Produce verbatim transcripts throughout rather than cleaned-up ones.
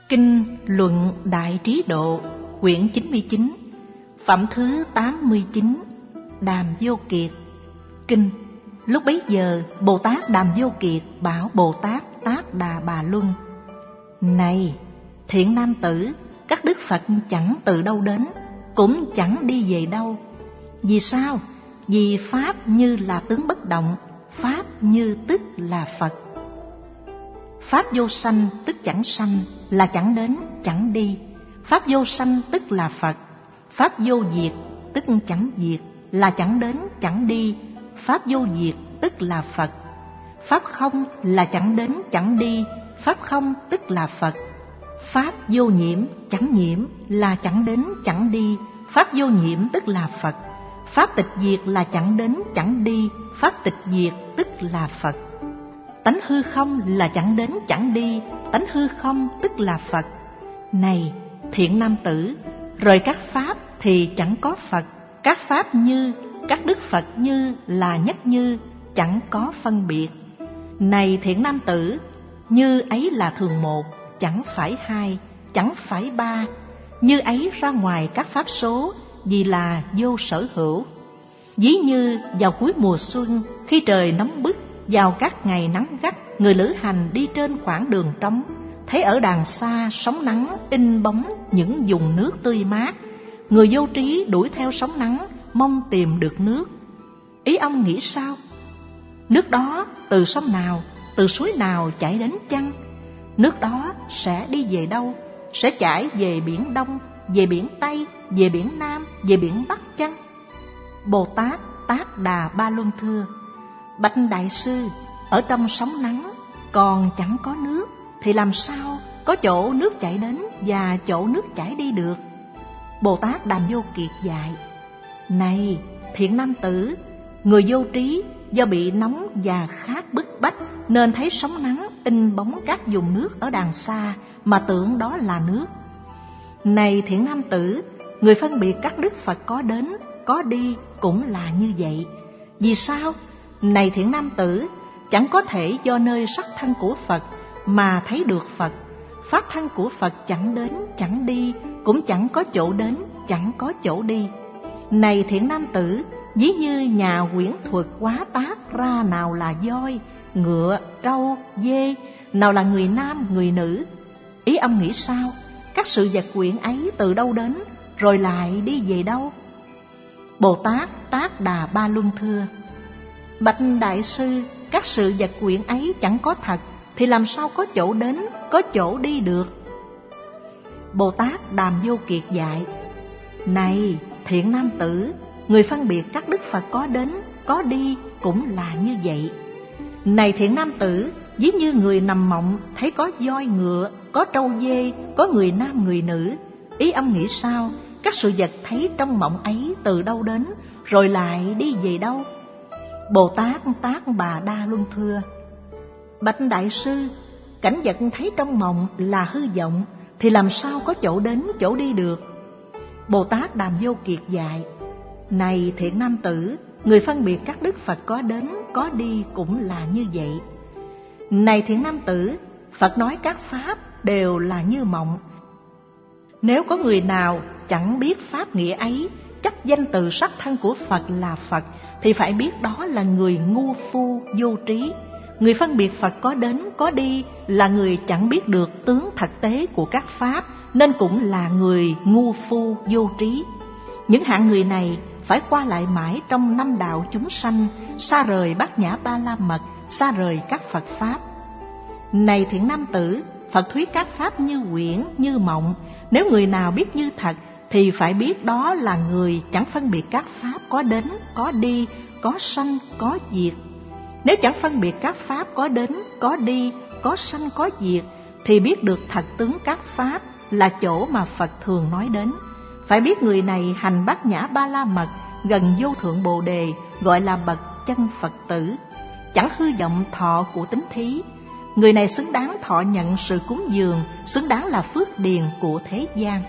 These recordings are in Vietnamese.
Kinh Luận Đại Trí Độ, quyển chín mươi chín, phẩm thứ tám mươi chín, Đàm Vô Kiệt. Kinh. Lúc bấy giờ, Bồ Tát Đàm Vô Kiệt bảo Bồ Tát Tát Đà Bà Luân: Này, thiện nam tử, các đức Phật chẳng từ đâu đến, cũng chẳng đi về đâu. Vì sao? Vì Pháp như là tướng bất động, Pháp như tức là Phật. Pháp vô sanh tức chẳng sanh, là chẳng đến, chẳng đi. Pháp vô sanh tức là Phật. Pháp vô diệt tức chẳng diệt, là chẳng đến, chẳng đi. Pháp vô diệt tức là Phật. Pháp không là chẳng đến, chẳng đi. Pháp không tức là Phật. Pháp vô nhiễm, chẳng nhiễm, là chẳng đến, chẳng đi. Pháp vô nhiễm tức là Phật. Pháp tịch diệt là chẳng đến, chẳng đi. Pháp tịch diệt tức là Phật. Tánh hư không là chẳng đến, chẳng đi. Tánh hư không tức là Phật. Này, thiện nam tử, rời các Pháp thì chẳng có Phật. Các Pháp như, các đức Phật như là nhất như, chẳng có phân biệt. Này thiện nam tử, như ấy là thường một, chẳng phải hai, chẳng phải ba. Như ấy ra ngoài các Pháp số, vì là vô sở hữu. Ví như vào cuối mùa xuân, khi trời nóng bức, vào các ngày nắng gắt, người lữ hành đi trên khoảng đường trống, thấy ở đàng xa sóng nắng in bóng những vùng nước tươi mát. Người vô trí đuổi theo sóng nắng, mong tìm được nước. Ý ông nghĩ sao? Nước đó từ sông nào, từ suối nào chảy đến chăng? Nước đó sẽ đi về đâu? Sẽ chảy về biển Đông, về biển Tây, về biển Nam, về biển Bắc chăng? Bồ Tát Tát Đà Ba Luân thưa: Bạch Đại Sư, ở trong sóng nắng còn chẳng có nước, thì làm sao có chỗ nước chảy đến và chỗ nước chảy đi được? Bồ Tát Đàm Vô Kiệt dạy: Này thiện nam tử, người vô trí do bị nóng và khát bức bách, nên thấy sóng nắng in bóng các vùng nước ở đàng xa mà tưởng đó là nước. Này thiện nam tử, người phân biệt các đức Phật có đến, có đi cũng là như vậy. Vì sao? Này thiện nam tử, chẳng có thể do nơi sắc thân của Phật mà thấy được Phật. Pháp thân của Phật chẳng đến, chẳng đi, cũng chẳng có chỗ đến, chẳng có chỗ đi. Này thiện nam tử, ví như nhà quyển thuật quá tác ra nào là voi, ngựa, trâu, dê, nào là người nam, người nữ. Ý ông nghĩ sao? Các sự vật quyển ấy từ đâu đến, rồi lại đi về đâu? Bồ Tát Tát Đà Ba Luân thưa: Bạch Đại Sư, các sự vật quyển ấy chẳng có thật, thì làm sao có chỗ đến, có chỗ đi được? Bồ Tát Đàm Vô Kiệt dạy: Này thiện nam tử, người phân biệt các đức Phật có đến, có đi cũng là như vậy. Này thiện nam tử, ví như người nằm mộng thấy có voi ngựa, có trâu dê, có người nam người nữ. Ý ông nghĩ sao? Các sự vật thấy trong mộng ấy từ đâu đến, rồi lại đi về đâu? Bồ Tát Tát Bà Đa Luân thưa: Bạch Đại Sư, cảnh vật thấy trong mộng là hư vọng, thì làm sao có chỗ đến, chỗ đi được? Bồ Tát Đàm Vô Kiệt dạy: Này thiện nam tử, người phân biệt các đức Phật có đến, có đi cũng là như vậy. Này thiện nam tử, Phật nói các Pháp đều là như mộng. Nếu có người nào chẳng biết pháp nghĩa ấy, chấp danh từ sắc thân của Phật là Phật, thì phải biết đó là người ngu phu vô trí. Người phân biệt Phật có đến, có đi là người chẳng biết được tướng thực tế của các Pháp, nên cũng là người ngu phu vô trí. Những hạng người này phải qua lại mãi trong năm đạo chúng sanh, xa rời bát nhã ba la mật, xa rời các Phật Pháp. Này thiện nam tử, Phật thuyết các Pháp như quyển, như mộng. Nếu người nào biết như thật, thì phải biết đó là người chẳng phân biệt các Pháp có đến, có đi, có sanh, có diệt. Nếu chẳng phân biệt các Pháp có đến, có đi, có sanh, có diệt, thì biết được thật tướng các Pháp là chỗ mà Phật thường nói đến. Phải biết người này hành bát nhã ba la mật, gần vô thượng bồ đề, gọi là bậc chân Phật tử, chẳng hư vọng thọ của tín thí. Người này xứng đáng thọ nhận sự cúng dường, xứng đáng là phước điền của thế gian.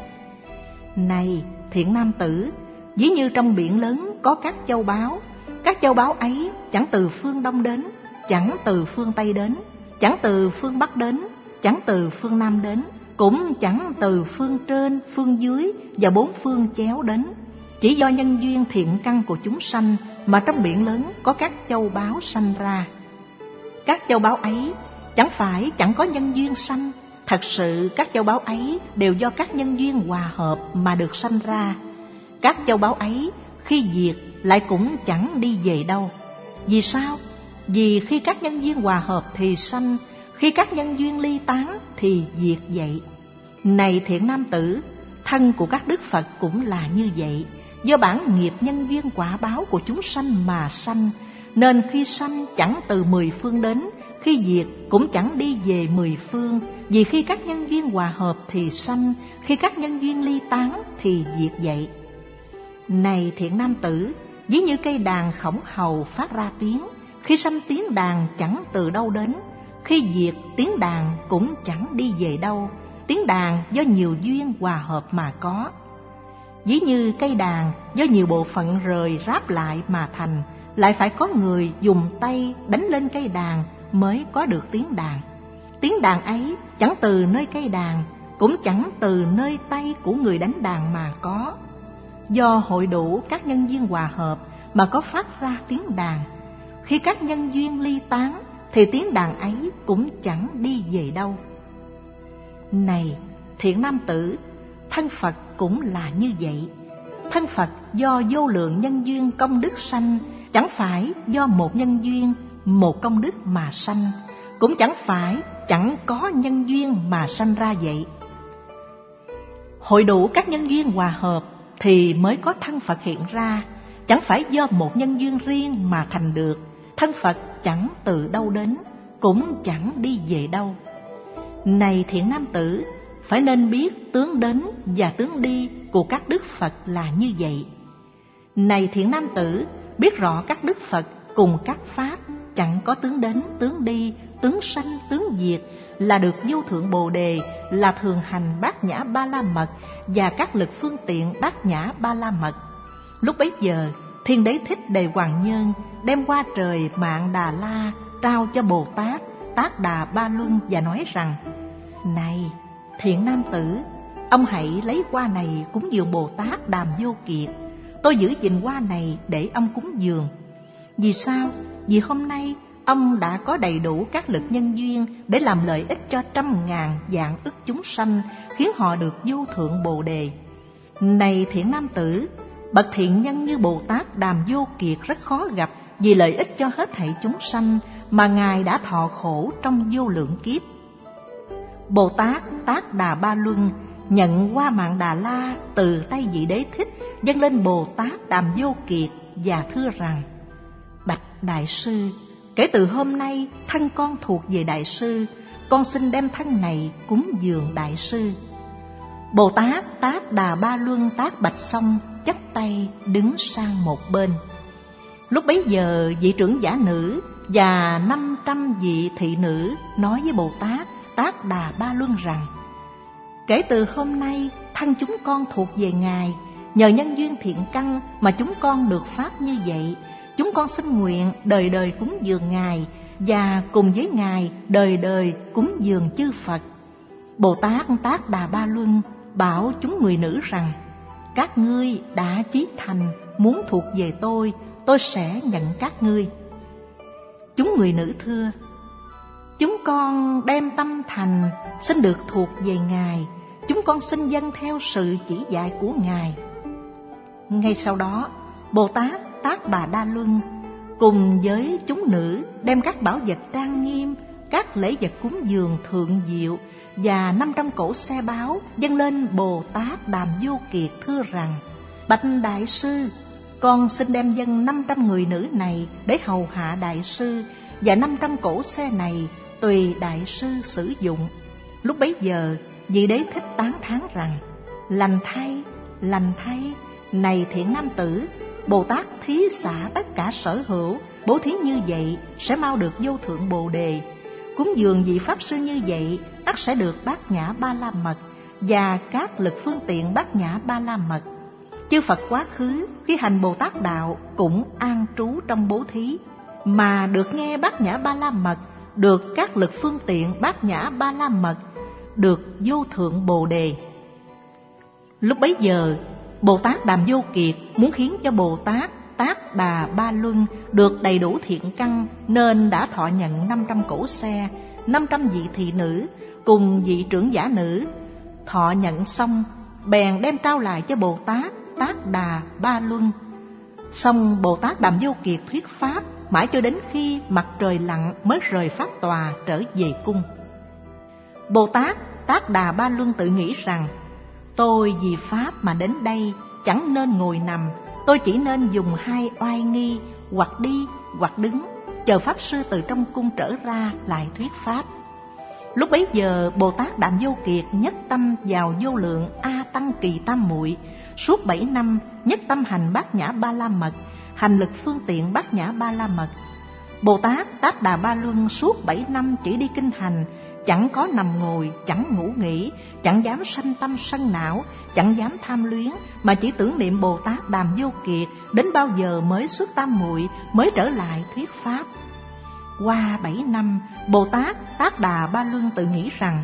Này thiện nam tử, ví như trong biển lớn có các châu báu. Các châu báu ấy chẳng từ phương Đông đến, chẳng từ phương Tây đến, chẳng từ phương Bắc đến, chẳng từ phương Nam đến, cũng chẳng từ phương trên, phương dưới và bốn phương chéo đến. Chỉ do nhân duyên thiện căn của chúng sanh mà trong biển lớn có các châu báu sanh ra. Các châu báu ấy chẳng phải chẳng có nhân duyên sanh, thật sự các châu báu ấy đều do các nhân duyên hòa hợp mà được sanh ra. Các châu báu ấy khi diệt lại cũng chẳng đi về đâu. Vì sao? Vì khi các nhân duyên hòa hợp thì sanh, khi các nhân duyên ly tán thì diệt vậy. Này thiện nam tử, thân của các đức Phật cũng là như vậy. Do bản nghiệp nhân duyên quả báo của chúng sanh mà sanh, nên khi sanh chẳng từ mười phương đến, khi diệt cũng chẳng đi về mười phương. Vì khi các nhân duyên hòa hợp thì sanh, khi các nhân duyên ly tán thì diệt vậy. Này thiện nam tử, ví như cây đàn khổng hầu phát ra tiếng, khi sanh tiếng đàn chẳng từ đâu đến, khi diệt tiếng đàn cũng chẳng đi về đâu. Tiếng đàn do nhiều duyên hòa hợp mà có. Ví như cây đàn do nhiều bộ phận rời ráp lại mà thành, lại phải có người dùng tay đánh lên cây đàn mới có được tiếng đàn. Tiếng đàn ấy chẳng từ nơi cây đàn, cũng chẳng từ nơi tay của người đánh đàn mà có. Do hội đủ các nhân duyên hòa hợp mà có phát ra tiếng đàn. Khi các nhân duyên ly tán thì tiếng đàn ấy cũng chẳng đi về đâu. Này thiện nam tử, thân Phật cũng là như vậy. Thân Phật do vô lượng nhân duyên công đức sanh, chẳng phải do một nhân duyên, một công đức mà sanh, cũng chẳng phải chẳng có nhân duyên mà sanh ra vậy. Hội đủ các nhân duyên hòa hợp thì mới có thân Phật hiện ra, chẳng phải do một nhân duyên riêng mà thành được. Thân Phật chẳng từ đâu đến, cũng chẳng đi về đâu. Này thiện nam tử, phải nên biết tướng đến và tướng đi của các đức Phật là như vậy. Này thiện nam tử, biết rõ các đức Phật cùng các pháp chẳng có tướng đến, tướng đi, tướng sanh, tướng diệt, là được vô thượng Bồ Đề, là thường hành bát nhã ba la mật và các lực phương tiện bát nhã ba la mật. Lúc bấy giờ, Thiên Đế Thích Đề Hoàng Nhân đem qua trời Mạn Đà La trao cho Bồ Tát Tát Đà Ba Luân và nói rằng: Này thiện nam tử, ông hãy lấy hoa này cúng dường Bồ Tát Đàm Vô Kiệt. Tôi giữ gìn hoa này để ông cúng dường. Vì sao? Vì hôm nay ông đã có đầy đủ các lực nhân duyên để làm lợi ích cho trăm ngàn vạn ức chúng sanh, khiến họ được vô thượng Bồ Đề. Này thiện nam tử, bậc thiện nhân như Bồ Tát Đàm Vô Kiệt rất khó gặp, vì lợi ích cho hết thảy chúng sanh mà Ngài đã thọ khổ trong vô lượng kiếp. Bồ Tát Tát Đà Ba Luân nhận hoa Mạn Đà La từ tay vị Đế Thích, dâng lên Bồ Tát Đàm Vô Kiệt và thưa rằng: Bạch Đại Sư, kể từ hôm nay thân con thuộc về Đại Sư, con xin đem thân này cúng dường Đại Sư. Bồ Tát Tát Đà Ba Luân tác bạch xong, chắp tay đứng sang một bên. Lúc bấy giờ vị trưởng giả nữ và năm trăm vị thị nữ nói với Bồ Tát Tát Đà Ba Luân rằng: Kể từ hôm nay thân chúng con thuộc về Ngài, nhờ nhân duyên thiện căn mà chúng con được pháp như vậy. Chúng con xin nguyện đời đời cúng dường Ngài, và cùng với Ngài đời đời cúng dường chư Phật. Bồ Tát Tát Đà Ba Luân bảo chúng người nữ rằng: Các ngươi đã chí thành muốn thuộc về tôi, tôi sẽ nhận các ngươi. Chúng người nữ thưa: Chúng con đem tâm thành xin được thuộc về Ngài, chúng con xin dâng theo sự chỉ dạy của Ngài. Ngay sau đó, Bồ Tát Tát Bà Đa Luân cùng với chúng nữ đem các bảo vật trang nghiêm, các lễ vật cúng dường thượng diệu và năm trăm cỗ xe báo dâng lên Bồ Tát Đàm Vô Kiệt, thưa rằng: Bạch Đại Sư, con xin đem dâng năm trăm người nữ này để hầu hạ Đại Sư, và năm trăm cỗ xe này tùy Đại Sư sử dụng. Lúc bấy giờ vị Đế Thích tán thán rằng: Lành thay, lành thay, này thiện nam tử, Bồ Tát thí xả tất cả sở hữu, bố thí như vậy sẽ mau được vô thượng Bồ Đề. Cúng dường vị Pháp Sư như vậy ắt sẽ được bát nhã ba la mật và các lực phương tiện bát nhã ba la mật. Chư Phật quá khứ khi hành Bồ Tát đạo cũng an trú trong bố thí, mà được nghe bát nhã ba la mật, được các lực phương tiện bát nhã ba la mật, được vô thượng Bồ Đề. Lúc bấy giờ, Bồ Tát Đàm Vô Kiệt muốn khiến cho Bồ Tát Tác Đà Ba Luân được đầy đủ thiện căn, nên đã thọ nhận năm trăm cỗ xe, năm trăm vị thị nữ cùng vị trưởng giả nữ. Thọ nhận xong, bèn đem trao lại cho Bồ Tát Tác Đà Ba Luân. Xong Bồ Tát Đàm Vô Kiệt thuyết pháp mãi cho đến khi mặt trời lặn mới rời pháp tòa trở về cung. Bồ Tát Tác Đà Ba Luân tự nghĩ rằng, tôi vì pháp mà đến đây, chẳng nên ngồi nằm, tôi chỉ nên dùng hai oai nghi, hoặc đi hoặc đứng, chờ pháp sư từ trong cung trở ra lại thuyết pháp. Lúc bấy giờ Bồ Tát Đàm Vô Kiệt nhất tâm vào vô lượng A Tăng Kỳ Tam Muội, suốt bảy năm nhất tâm hành Bát Nhã Ba La Mật, hành lực phương tiện Bát Nhã Ba La Mật. Bồ Tát Tác Đà Ba Luân suốt bảy năm chỉ đi kinh hành, chẳng có nằm ngồi, chẳng ngủ nghỉ, chẳng dám sanh tâm sân não, chẳng dám tham luyến, mà chỉ tưởng niệm Bồ Tát Đàm Vô Kiệt đến bao giờ mới xuất tam muội, mới trở lại thuyết pháp. Qua bảy năm, Bồ Tát Tác Đà Ba Luân tự nghĩ rằng,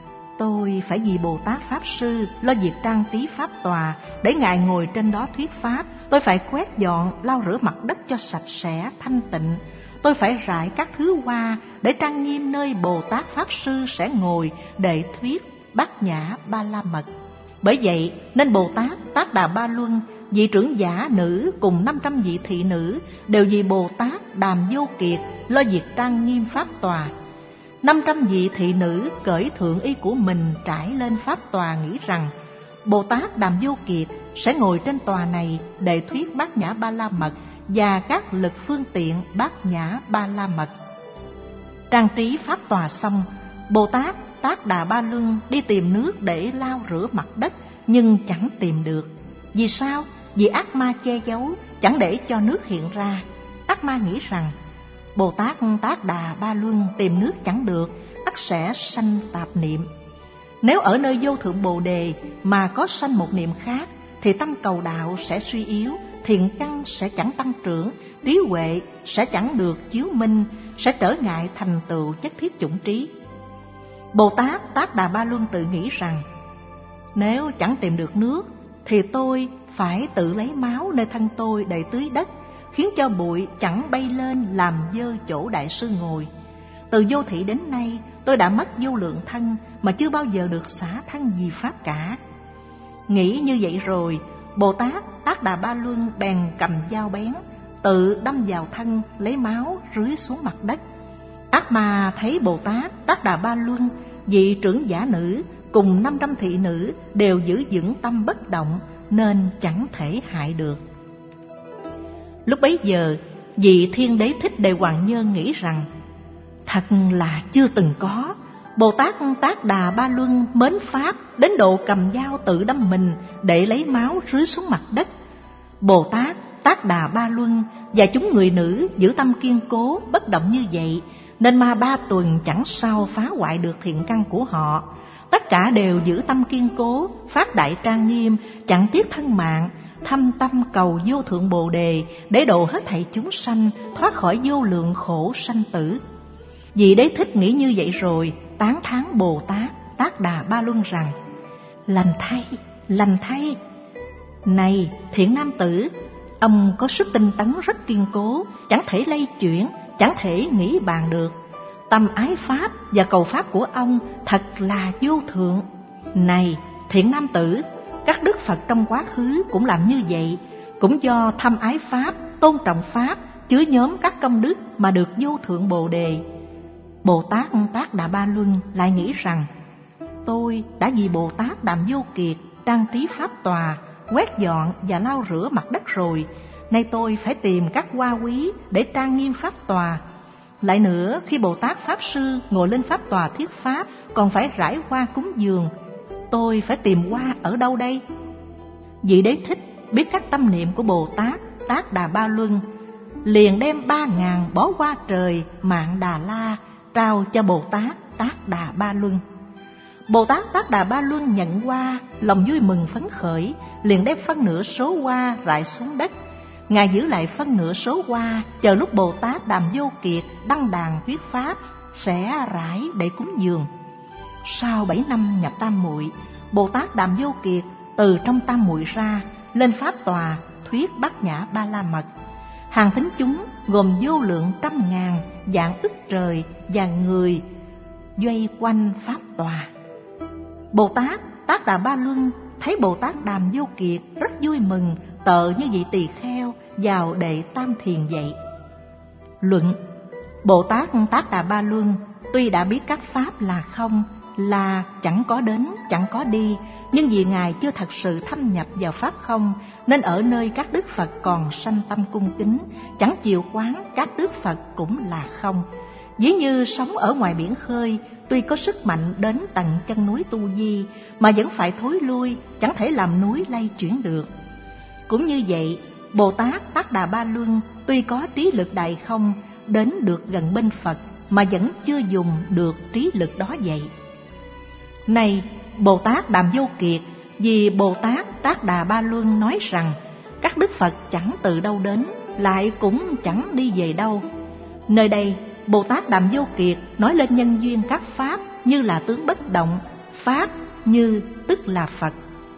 tôi phải vì Bồ Tát Pháp Sư lo việc trang trí pháp tòa, để Ngài ngồi trên đó thuyết pháp. Tôi phải quét dọn, lau rửa mặt đất cho sạch sẽ, thanh tịnh. Tôi phải rải các thứ hoa để trang nghiêm nơi Bồ Tát Pháp Sư sẽ ngồi để thuyết Bát Nhã Ba La Mật. Bởi vậy nên Bồ Tát Tác Đà Ba Luân, vị trưởng giả nữ cùng năm trăm vị thị nữ đều vì Bồ Tát Đàm Vô Kiệt lo việc trang nghiêm pháp tòa. Năm trăm vị thị nữ cởi thượng y của mình trải lên pháp tòa, nghĩ rằng Bồ Tát Đàm Vô Kiệt sẽ ngồi trên tòa này để thuyết Bát Nhã Ba La Mật và các lực phương tiện Bát Nhã Ba La Mật. Trang trí pháp tòa xong, Bồ Tát Tác Đà Ba Luân đi tìm nước để lau rửa mặt đất, nhưng chẳng tìm được. Vì sao? Vì ác ma che giấu, chẳng để cho nước hiện ra. Ác ma nghĩ rằng Bồ Tát Tác Đà Ba Luân tìm nước chẳng được, ắt sẽ sanh tạp niệm. Nếu ở nơi vô thượng Bồ Đề mà có sanh một niệm khác, thì tâm cầu đạo sẽ suy yếu, thiện căn sẽ chẳng tăng trưởng, trí huệ sẽ chẳng được chiếu minh, sẽ trở ngại thành tựu nhất thiết chủng trí. Bồ Tát Tác Đà Ba Luân tự nghĩ rằng, nếu chẳng tìm được nước, thì tôi phải tự lấy máu nơi thân tôi để tưới đất, khiến cho bụi chẳng bay lên làm dơ chỗ đại sư ngồi. Từ vô thị đến nay, tôi đã mất vô lượng thân mà chưa bao giờ được xả thân vì pháp cả. Nghĩ như vậy rồi, Bồ Tát Tác Đà Ba Luân bèn cầm dao bén, tự đâm vào thân, lấy máu rưới xuống mặt đất. Ác ma thấy Bồ Tát Tác Đà Ba Luân, vị trưởng giả nữ cùng năm trăm thị nữ đều giữ vững tâm bất động, nên chẳng thể hại được. Lúc bấy giờ, vị Thiên Đế Thích Đề Hoàng Nhân nghĩ rằng, thật là chưa từng có, Bồ Tát Tác Đà Ba Luân mến pháp đến độ cầm dao tự đâm mình để lấy máu rưới xuống mặt đất. Bồ Tát Tác Đà Ba Luân và chúng người nữ giữ tâm kiên cố bất động như vậy, nên ma ba tuần chẳng sao phá hoại được thiện căn của họ. Tất cả đều giữ tâm kiên cố, phát đại trang nghiêm, chẳng tiếc thân mạng, thâm tâm cầu vô thượng Bồ Đề để độ hết thảy chúng sanh thoát khỏi vô lượng khổ sanh tử. Vị Đế Thích nghĩ như vậy rồi, tán thán Bồ Tát Tác Đà Ba Luân rằng, lành thay, lành thay. Này thiện nam tử, ông có sức tinh tấn rất kiên cố, chẳng thể lay chuyển, chẳng thể nghĩ bàn được. Tâm ái pháp và cầu pháp của ông thật là vô thượng. Này thiện nam tử, các đức Phật trong quá khứ cũng làm như vậy, cũng do thâm ái pháp, tôn trọng pháp, chứa nhóm các công đức mà được vô thượng Bồ Đề. Bồ Tát Tác Đà Ba Luân lại nghĩ rằng, tôi đã vì Bồ Tát Đàm Vô Kiệt trang trí pháp tòa, quét dọn và lau rửa mặt đất rồi, nay tôi phải tìm các hoa quý để trang nghiêm pháp tòa. Lại nữa, khi Bồ Tát Pháp Sư ngồi lên pháp tòa thuyết pháp, còn phải rải hoa cúng dường, tôi phải tìm hoa ở đâu đây? Vị Đế Thích biết cách tâm niệm của Bồ Tát Tác Đà Ba Luân, liền đem ba ngàn bó hoa trời Mạn Đà La trao cho Bồ Tát Tác Đà Ba Luân. Bồ Tát Tác Đà Ba Luân nhận hoa, lòng vui mừng phấn khởi, liền đem phân nửa số hoa rải xuống đất. Ngài giữ lại phân nửa số hoa, chờ lúc Bồ Tát Đàm Vô Kiệt đăng đàn thuyết pháp sẽ rải để cúng dường. Sau bảy năm nhập Tam Muội, Bồ Tát Đàm Vô Kiệt từ trong Tam Muội ra, lên pháp tòa thuyết Bát Nhã Ba La Mật. Hàng thính chúng gồm vô lượng trăm ngàn, vạn ức trời và người vây quanh pháp tòa. Bồ Tát Tát Đà Ba Luân thấy Bồ Tát Đàm Vô Kiệt rất vui mừng, tợ như vị tỳ kheo vào đệ tam thiền vậy. Luận: Bồ Tát Tát Đà Ba Luân tuy đã biết các pháp là không, là chẳng có đến, chẳng có đi, nhưng vì Ngài chưa thật sự thâm nhập vào pháp không, nên ở nơi các đức Phật còn sanh tâm cung kính, chẳng chịu quán các đức Phật cũng là không. Ví như sống ở ngoài biển khơi, tuy có sức mạnh đến tận chân núi Tu Di, mà vẫn phải thối lui, chẳng thể làm núi lay chuyển được. Cũng như vậy, Bồ Tát Tát Đà Ba Luân tuy có trí lực đại không, đến được gần bên Phật, mà vẫn chưa dùng được trí lực đó vậy. Này Bồ Tát Đàm Vô Kiệt, vì Bồ Tát Tát Đà Ba Luân nói rằng các đức Phật chẳng từ đâu đến, lại cũng chẳng đi về đâu. Nơi đây Bồ Tát Đàm Vô Kiệt nói lên nhân duyên các pháp như là tướng bất động, pháp như tức là Phật.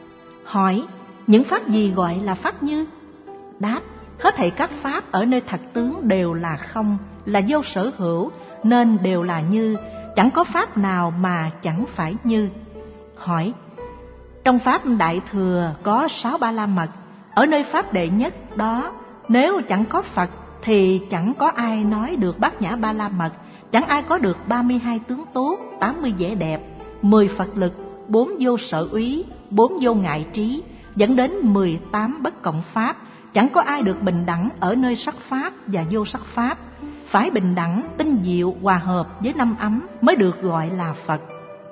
Hỏi: những pháp gì gọi là pháp như? Đáp: hết thảy các pháp ở nơi thật tướng đều là không, là vô sở hữu, nên đều là như, chẳng có pháp nào mà chẳng phải như. Hỏi: trong pháp Đại Thừa có sáu Ba La Mật, ở nơi pháp đệ nhất đó, nếu chẳng có Phật thì chẳng có ai nói được Bát Nhã Ba La Mật, chẳng ai có được ba mươi hai tướng tốt, tám mươi vẻ đẹp, mười Phật lực, bốn vô sở úy, bốn vô ngại trí, dẫn đến mười tám bất cộng pháp. Chẳng có ai được bình đẳng ở nơi sắc pháp và vô sắc pháp, phải bình đẳng, tinh diệu, hòa hợp với năm ấm mới được gọi là Phật.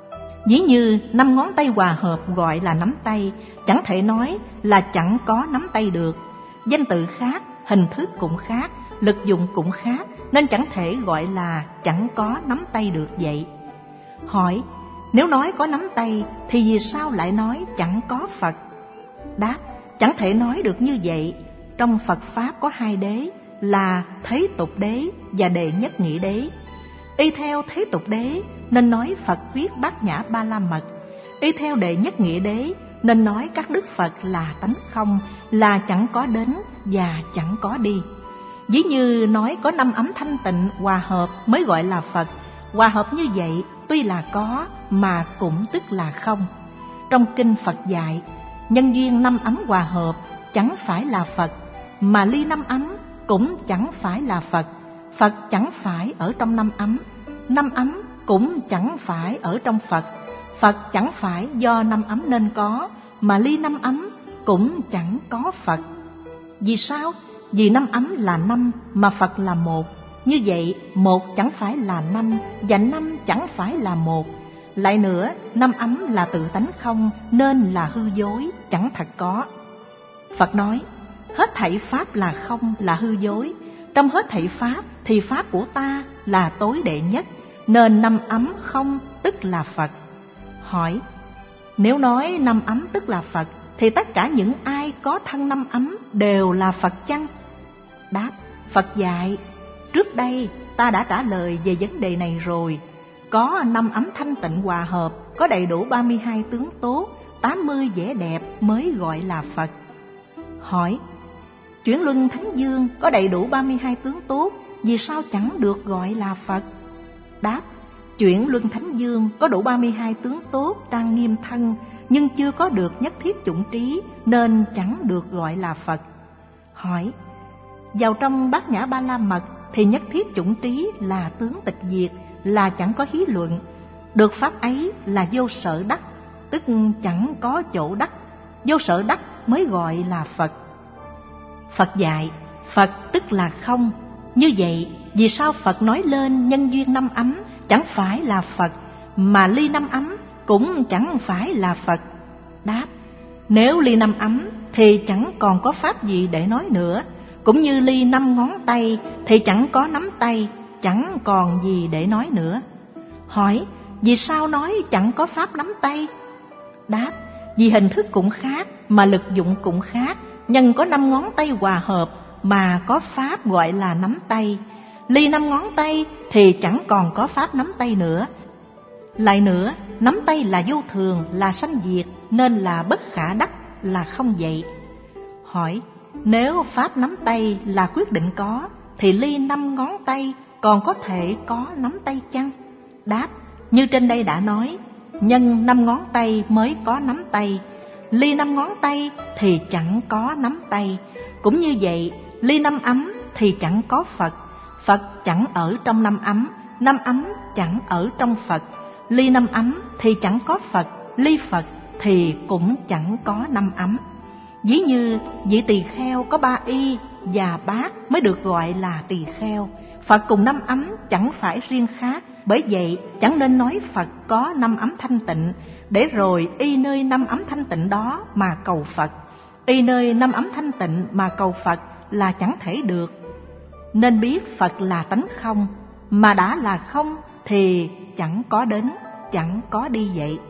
Ví như năm ngón tay hòa hợp gọi là nắm tay, chẳng thể nói là chẳng có nắm tay được. Danh tự khác, hình thức cũng khác, lực dụng cũng khác, nên chẳng thể gọi là chẳng có nắm tay được vậy. Hỏi: nếu nói có nắm tay thì vì sao lại nói chẳng có Phật? Đáp: chẳng thể nói được như vậy. Trong Phật Pháp có hai đế, là Thế Tục Đế và Đệ Nhất Nghĩa Đế. Y theo Thế Tục Đế nên nói Phật thuyết Bát Nhã Ba La Mật. Y theo Đệ Nhất Nghĩa Đế nên nói các đức Phật là tánh không, là chẳng có đến và chẳng có đi. Ví như nói có năm ấm thanh tịnh hòa hợp mới gọi là Phật. Hòa hợp như vậy tuy là có mà cũng tức là không. Trong kinh Phật dạy, nhân duyên năm ấm hòa hợp chẳng phải là Phật, mà ly năm ấm cũng chẳng phải là Phật. Phật chẳng phải ở trong năm ấm, năm ấm cũng chẳng phải ở trong Phật. Phật chẳng phải do năm ấm nên có, mà ly năm ấm cũng chẳng có Phật. Vì sao? Vì năm ấm là năm mà Phật là một. Như vậy một chẳng phải là năm, và năm chẳng phải là một. Lại nữa, năm ấm là tự tánh không, nên là hư dối, chẳng thật có. Phật nói: hết thảy pháp là không, là hư dối. Trong hết thảy pháp thì pháp của ta là tối đệ nhất, nên năm ấm không tức là Phật. Hỏi: nếu nói năm ấm tức là Phật thì tất cả những ai có thân năm ấm đều là Phật chăng? Đáp: Phật dạy, trước đây ta đã trả lời về vấn đề này rồi. Có năm ấm thanh tịnh hòa hợp, có đầy đủ ba mươi hai tướng tốt, tám mươi vẻ đẹp mới gọi là Phật. Hỏi: chuyển luân thánh dương có đầy đủ ba mươi hai tướng tốt, vì sao chẳng được gọi là Phật? Đáp: chuyển luân thánh dương có đủ ba mươi hai tướng tốt trang nghiêm thân, nhưng chưa có được nhất thiết chủng trí, nên chẳng được gọi là Phật. Hỏi: vào trong Bát Nhã Ba La Mật thì nhất thiết chủng trí là tướng tịch diệt, là chẳng có hí luận. Được pháp ấy là vô sở đắc, tức chẳng có chỗ đắc. Vô sở đắc mới gọi là Phật. Phật dạy, Phật tức là không. Như vậy, vì sao Phật nói lên nhân duyên năm ấm chẳng phải là Phật, mà ly năm ấm cũng chẳng phải là Phật? Đáp: nếu ly năm ấm thì chẳng còn có pháp gì để nói nữa. Cũng như ly năm ngón tay thì chẳng có nắm tay, chẳng còn gì để nói nữa. Hỏi: vì sao nói chẳng có pháp nắm tay? Đáp: vì hình thức cũng khác, mà lực dụng cũng khác. Nhân có năm ngón tay hòa hợp mà có pháp gọi là nắm tay. Ly năm ngón tay thì chẳng còn có pháp nắm tay nữa. Lại nữa, nắm tay là vô thường, là sanh diệt, nên là bất khả đắc, là không vậy. Hỏi, nếu pháp nắm tay là quyết định có, thì ly năm ngón tay còn có thể có nắm tay chăng? Đáp, như trên đây đã nói, nhân năm ngón tay mới có nắm tay, ly năm ngón tay thì chẳng có nắm tay. Cũng như vậy, ly năm ấm thì chẳng có Phật, Phật chẳng ở trong năm ấm, năm ấm chẳng ở trong Phật. Ly năm ấm thì chẳng có Phật, ly Phật thì cũng chẳng có năm ấm. Ví như vị tỳ kheo có ba y và bát mới được gọi là tỳ kheo. Phật cùng năm ấm chẳng phải riêng khác, bởi vậy chẳng nên nói Phật có năm ấm thanh tịnh, để rồi y nơi năm ấm thanh tịnh đó mà cầu Phật. Y nơi năm ấm thanh tịnh mà cầu Phật là chẳng thể được. Nên biết Phật là tánh không, mà đã là không thì chẳng có đến, chẳng có đi vậy.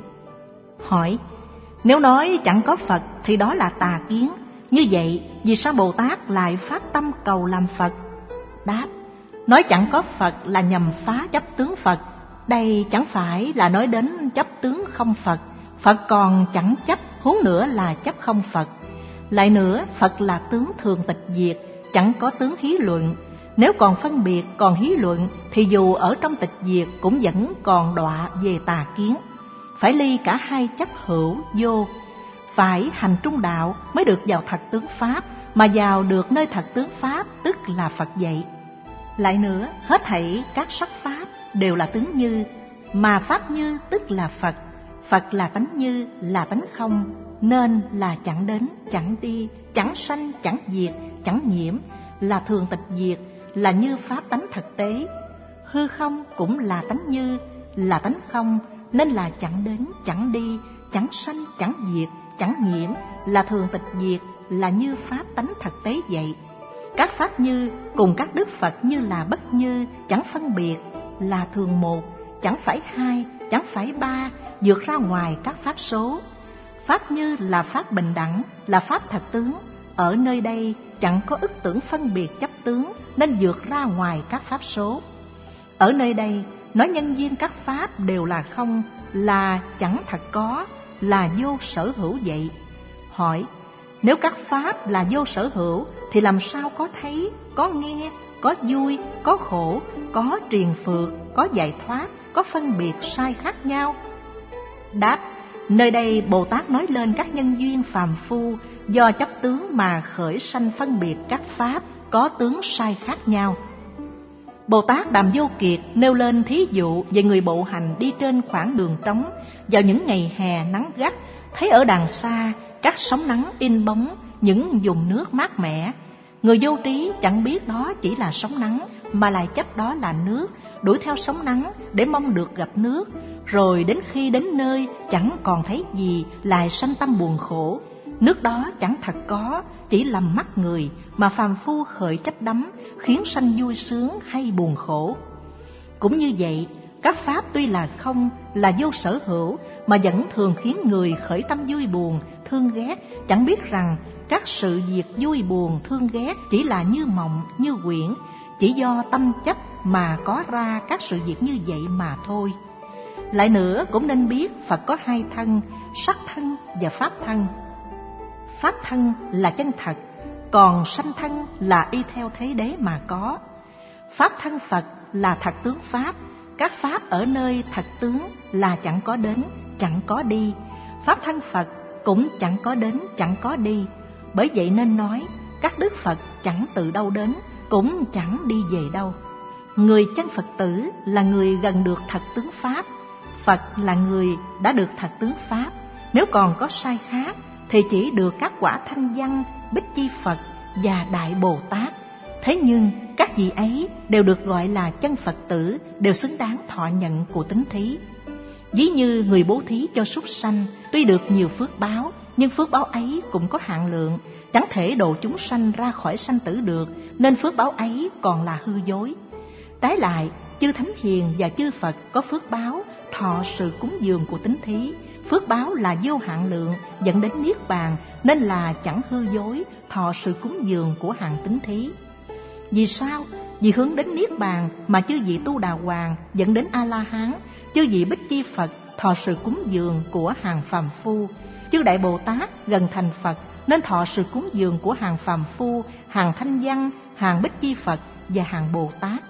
Hỏi, nếu nói chẳng có Phật thì đó là tà kiến. Như vậy, vì sao Bồ Tát lại phát tâm cầu làm Phật? Đáp, nói chẳng có Phật là nhằm phá chấp tướng Phật. Đây chẳng phải là nói đến chấp tướng không Phật. Phật còn chẳng chấp, huống nữa là chấp không Phật. Lại nữa, Phật là tướng thường tịch diệt, chẳng có tướng hí luận. Nếu còn phân biệt, còn hí luận, thì dù ở trong tịch diệt cũng vẫn còn đọa về tà kiến. Phải ly cả hai chấp hữu, vô. Phải hành trung đạo mới được vào thật tướng Pháp, mà vào được nơi thật tướng Pháp tức là Phật dạy. Lại nữa, hết thảy các sắc Pháp đều là tướng như, mà Pháp như tức là Phật. Phật là tánh như, là tánh không, nên là chẳng đến, chẳng đi, chẳng sanh, chẳng diệt, chẳng nhiễm, là thường tịch diệt, là như Pháp tánh thực tế. Hư không cũng là tánh như, là tánh không, nên là chẳng đến, chẳng đi, chẳng sanh, chẳng diệt, chẳng nhiễm, là thường tịch diệt, là như Pháp tánh thực tế vậy. Các Pháp như cùng các Đức Phật như là bất như, chẳng phân biệt, là thường một, chẳng phải hai, chẳng phải ba, vượt ra ngoài các Pháp số. Pháp như là Pháp bình đẳng, là Pháp thật tướng. Ở nơi đây chẳng có ức tưởng phân biệt chấp tướng, nên vượt ra ngoài các Pháp số. Ở nơi đây nói nhân duyên các Pháp đều là không, là chẳng thật có, là vô sở hữu vậy. Hỏi, nếu các Pháp là vô sở hữu thì làm sao có thấy, có nghe, có vui, có khổ, có triền phượt, có giải thoát, có phân biệt sai khác nhau? Đáp, nơi đây Bồ Tát nói lên các nhân duyên phàm phu do chấp tướng mà khởi sanh phân biệt các Pháp có tướng sai khác nhau. Bồ Tát Đàm Vô Kiệt nêu lên thí dụ về người bộ hành đi trên khoảng đường trống vào những ngày hè nắng gắt, thấy ở đàng xa các sóng nắng in bóng những vùng nước mát mẻ. Người vô trí chẳng biết đó chỉ là sóng nắng, mà lại chấp đó là nước, đuổi theo sóng nắng để mong được gặp nước, rồi đến khi đến nơi chẳng còn thấy gì, lại sanh tâm buồn khổ. Nước đó chẳng thật có, chỉ lầm mắt người, mà phàm phu khởi chấp đắm, khiến sanh vui sướng hay buồn khổ. Cũng như vậy, các Pháp tuy là không, là vô sở hữu, mà vẫn thường khiến người khởi tâm vui buồn, thương ghét, chẳng biết rằng các sự việc vui buồn, thương ghét chỉ là như mộng, như quyển, chỉ do tâm chấp mà có ra các sự việc như vậy mà thôi. Lại nữa cũng nên biết Phật có hai thân, sắc thân và pháp thân. Pháp thân là chân thật, còn sanh thân là y theo thế đế mà có. Pháp thân Phật là thật tướng Pháp, các Pháp ở nơi thật tướng là chẳng có đến, chẳng có đi. Pháp thân Phật cũng chẳng có đến, chẳng có đi. Bởi vậy nên nói, các Đức Phật chẳng từ đâu đến, cũng chẳng đi về đâu. Người chân Phật tử là người gần được thật tướng Pháp. Phật là người đã được thật tướng Pháp. Nếu còn có sai khác thì chỉ được các quả Thanh Văn, Bích Chi Phật và Đại Bồ Tát. Thế nhưng các vị ấy đều được gọi là chân Phật tử, đều xứng đáng thọ nhận của tín thí. Ví như người bố thí cho súc sanh, tuy được nhiều phước báo, nhưng phước báo ấy cũng có hạn lượng, chẳng thể độ chúng sanh ra khỏi sanh tử được, nên phước báo ấy còn là hư dối. Trái lại, chư Thánh Hiền và chư Phật có phước báo thọ sự cúng dường của tín thí. Phước báo là vô hạn lượng, dẫn đến niết bàn, nên là chẳng hư dối thọ sự cúng dường của hàng tín thí. Vì sao? Vì hướng đến niết bàn mà chư vị tu đà hoàng dẫn đến A La Hán, chư vị Bích Chi Phật thọ sự cúng dường của hàng phàm phu, chư Đại Bồ Tát gần thành Phật nên thọ sự cúng dường của hàng phàm phu, hàng thanh văn, hàng Bích Chi Phật và hàng Bồ Tát.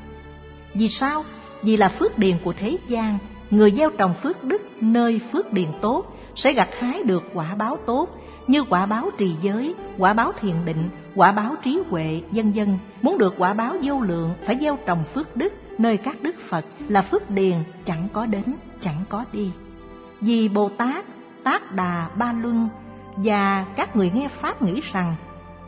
Vì sao? Vì là phước điền của thế gian, người gieo trồng phước đức nơi phước điền tốt sẽ gặt hái được quả báo tốt, như quả báo trì giới, quả báo thiền định, quả báo trí huệ, vân vân. Muốn được quả báo vô lượng phải gieo trồng phước đức nơi các đức Phật, là phước điền chẳng có đến, chẳng có đi. Vì Bồ Tát, Tát Đà Ba Luân và các người nghe Pháp nghĩ rằng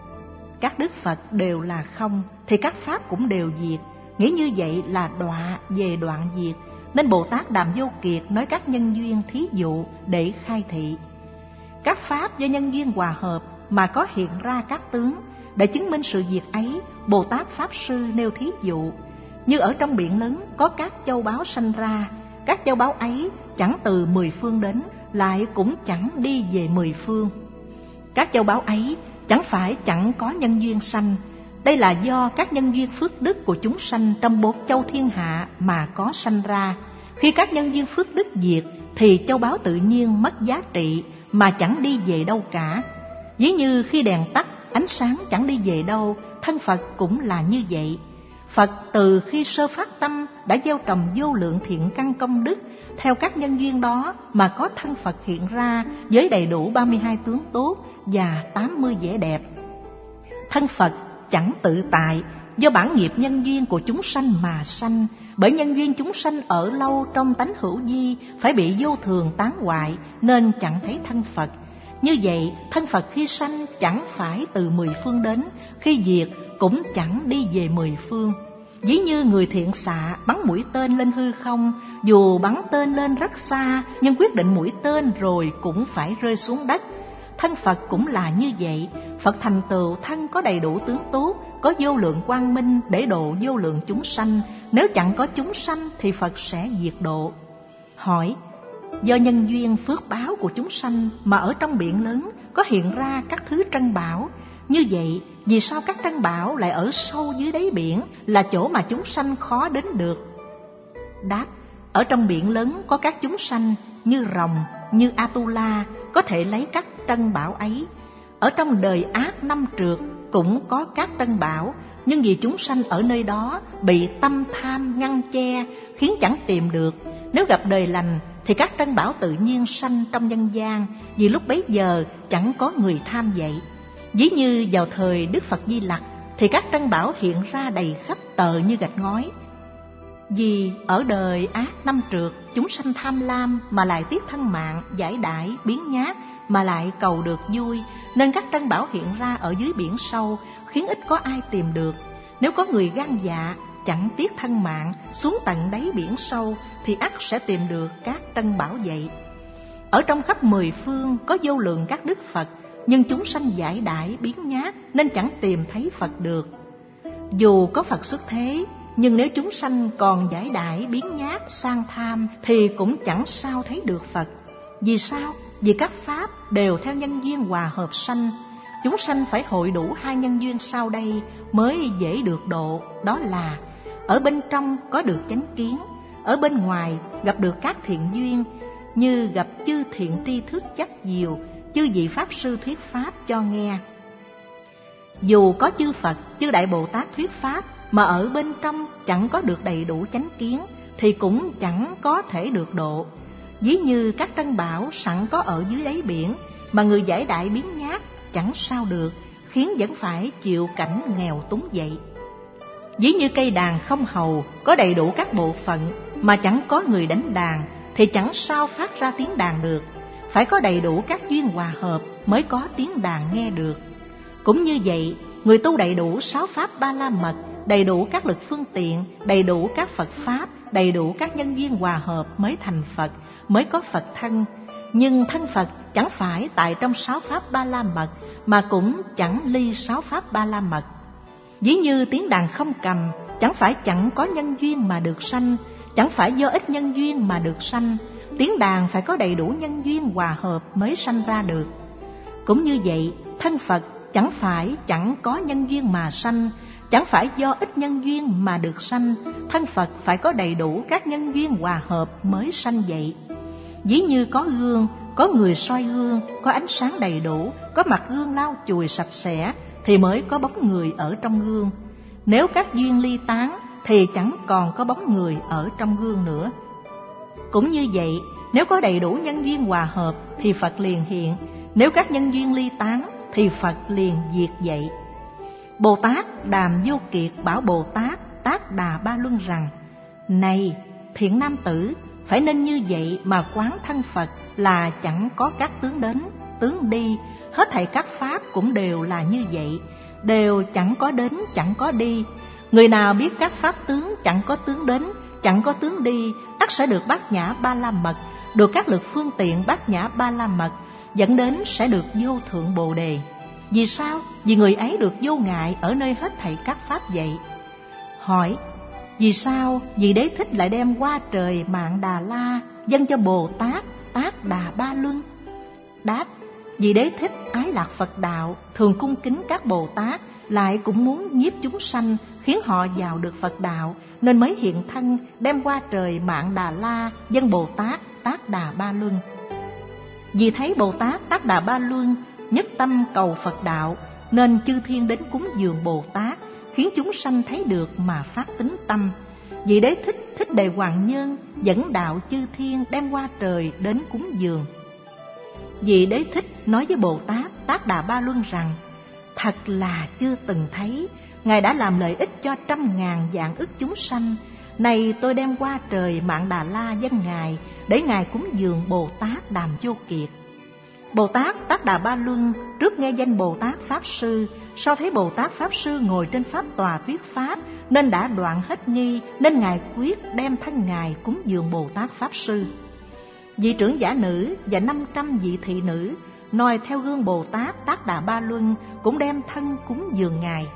các đức Phật đều là không, thì các Pháp cũng đều diệt. Nghĩ như vậy là đọa về đoạn diệt, nên Bồ Tát Đàm Vô Kiệt nói các nhân duyên thí dụ để khai thị. Các Pháp do nhân duyên hòa hợp mà có hiện ra các tướng, để chứng minh sự diệt ấy, Bồ Tát Pháp Sư nêu thí dụ. Như ở trong biển lớn có các châu báu sanh ra, các châu báu ấy chẳng từ mười phương đến, lại cũng chẳng đi về mười phương. Các châu báu ấy chẳng phải chẳng có nhân duyên sanh, đây là do các nhân duyên phước đức của chúng sanh trong bốn châu thiên hạ mà có sanh ra. Khi các nhân duyên phước đức diệt thì châu báu tự nhiên mất giá trị mà chẳng đi về đâu cả. Ví như khi đèn tắt, ánh sáng chẳng đi về đâu, thân Phật cũng là như vậy. Phật từ khi sơ phát tâm đã gieo trồng vô lượng thiện căn công đức, theo các nhân duyên đó mà có thân Phật hiện ra với đầy đủ ba mươi hai tướng tốt và tám mươi vẻ đẹp. Thân Phật chẳng tự tại, do bản nghiệp nhân duyên của chúng sanh mà sanh, bởi nhân duyên chúng sanh ở lâu trong tánh hữu vi phải bị vô thường tán hoại nên chẳng thấy thân Phật. Như vậy, thân Phật khi sanh chẳng phải từ mười phương đến, khi diệt cũng chẳng đi về mười phương. Ví như người thiện xạ bắn mũi tên lên hư không, dù bắn tên lên rất xa, nhưng quyết định mũi tên rồi cũng phải rơi xuống đất. Thân Phật cũng là như vậy, Phật thành tựu thân có đầy đủ tướng tốt, có vô lượng quang minh để độ vô lượng chúng sanh. Nếu chẳng có chúng sanh thì Phật sẽ diệt độ. Hỏi: do nhân duyên phước báo của chúng sanh mà ở trong biển lớn có hiện ra các thứ trân bảo, như vậy vì sao các trân bảo lại ở sâu dưới đáy biển, là chỗ mà chúng sanh khó đến được? Đáp: ở trong biển lớn có các chúng sanh như rồng, như Atula có thể lấy các trân bảo ấy. Ở trong đời ác năm trượt cũng có các trân bảo, nhưng vì chúng sanh ở nơi đó bị tâm tham ngăn che khiến chẳng tìm được. Nếu gặp đời lành thì các trân bảo tự nhiên sanh trong nhân gian, vì lúc bấy giờ chẳng có người tham vậy. Ví như vào thời Đức Phật Di Lặc thì các trân bảo hiện ra đầy khắp tờ như gạch ngói. Vì ở đời ác năm trượt chúng sanh tham lam mà lại tiếc thân mạng, giải đãi biến nhát mà lại cầu được vui, nên các trân bảo hiện ra ở dưới biển sâu khiến ít có ai tìm được. Nếu có người gan dạ chẳng tiếc thân mạng xuống tận đáy biển sâu thì ắt sẽ tìm được các trân bảo vậy. Ở trong khắp mười phương có vô lượng các đức Phật, nhưng chúng sanh giải đãi biến nhát nên chẳng tìm thấy Phật được. Dù có Phật xuất thế, nhưng nếu chúng sanh còn giải đãi biến nhát sang tham thì cũng chẳng sao thấy được Phật. Vì sao? Vì các pháp đều theo nhân duyên hòa hợp sanh. Chúng sanh phải hội đủ hai nhân duyên sau đây mới dễ được độ, đó là ở bên trong có được chánh kiến, ở bên ngoài gặp được các thiện duyên, như gặp chư thiện tri thức chấp diều, chư vị Pháp Sư thuyết Pháp cho nghe. Dù có chư Phật, chư Đại Bồ Tát thuyết Pháp, mà ở bên trong chẳng có được đầy đủ chánh kiến thì cũng chẳng có thể được độ. Ví như các trân bảo sẵn có ở dưới đáy biển, mà người giải đại biến nhát chẳng sao được, khiến vẫn phải chịu cảnh nghèo túng vậy. Ví như cây đàn không hầu có đầy đủ các bộ phận, mà chẳng có người đánh đàn thì chẳng sao phát ra tiếng đàn được. Phải có đầy đủ các duyên hòa hợp mới có tiếng đàn nghe được. Cũng như vậy, người tu đầy đủ sáu pháp ba la mật, đầy đủ các lực phương tiện, đầy đủ các Phật Pháp, đầy đủ các nhân duyên hòa hợp mới thành Phật, mới có Phật thân. Nhưng thân Phật chẳng phải tại trong sáu pháp ba la mật, mà cũng chẳng ly sáu pháp ba la mật. Ví như tiếng đàn không cầm, chẳng phải chẳng có nhân duyên mà được sanh, chẳng phải do ít nhân duyên mà được sanh. Tiếng đàn phải có đầy đủ nhân duyên hòa hợp mới sanh ra được. Cũng như vậy, thân Phật chẳng phải chẳng có nhân duyên mà sanh, chẳng phải do ít nhân duyên mà được sanh, thân Phật phải có đầy đủ các nhân duyên hòa hợp mới sanh vậy. Ví như có gương, có người soi gương, có ánh sáng đầy đủ, có mặt gương lau chùi sạch sẽ, thì mới có bóng người ở trong gương. Nếu các duyên ly tán, thì chẳng còn có bóng người ở trong gương nữa. Cũng như vậy, nếu có đầy đủ nhân duyên hòa hợp, thì Phật liền hiện. Nếu các nhân duyên ly tán, thì Phật liền diệt vậy. Bồ Tát Đàm Vô Kiệt bảo Bồ Tát Tát Đà Ba Luân rằng: Này thiện nam tử, phải nên như vậy mà quán thân Phật là chẳng có các tướng đến, tướng đi, hết thảy các pháp cũng đều là như vậy, đều chẳng có đến, chẳng có đi. Người nào biết các pháp tướng chẳng có tướng đến, chẳng có tướng đi, ắt sẽ được bát nhã ba la mật, được các lực phương tiện bát nhã ba la mật, dẫn đến sẽ được vô thượng bồ đề. Vì sao? Vì người ấy được vô ngại ở nơi hết thảy các pháp vậy. Hỏi: vì sao vị Đế Thích lại đem hoa trời Mạn Đà La dâng cho Bồ Tát Tát Đà Ba Luân? Đáp: vị Đế Thích ái lạc Phật đạo, thường cung kính các Bồ Tát, lại cũng muốn nhiếp chúng sanh, khiến họ vào được Phật đạo, nên mới hiện thân đem hoa trời Mạn Đà La dâng Bồ Tát Tát Đà Ba Luân. Vì thấy Bồ Tát Tát Đà Ba Luân nhất tâm cầu Phật đạo, nên chư thiên đến cúng dường Bồ Tát, khiến chúng sanh thấy được mà phát tín tâm. Vị Đế Thích Thích Đề Hoàng Nhân dẫn đạo chư thiên đem hoa trời đến cúng dường. Vị Đế Thích nói với Bồ Tát Tát Đà Ba Luân rằng: thật là chưa từng thấy, Ngài đã làm lợi ích cho trăm ngàn vạn ức chúng sanh. Này tôi đem hoa trời Mạn Đà La dâng Ngài, để Ngài cúng dường Bồ Tát Đàm Vô Kiệt. Bồ Tát Tát Đà Ba Luân trước nghe danh Bồ Tát Pháp Sư, sau thấy Bồ Tát Pháp Sư ngồi trên pháp tòa thuyết pháp, nên đã đoạn hết nghi, nên Ngài quyết đem thân Ngài cúng dường Bồ Tát Pháp Sư. Vị trưởng giả nữ và năm trăm vị thị nữ noi theo gương Bồ Tát Tát Đà Ba Luân, cũng đem thân cúng dường Ngài.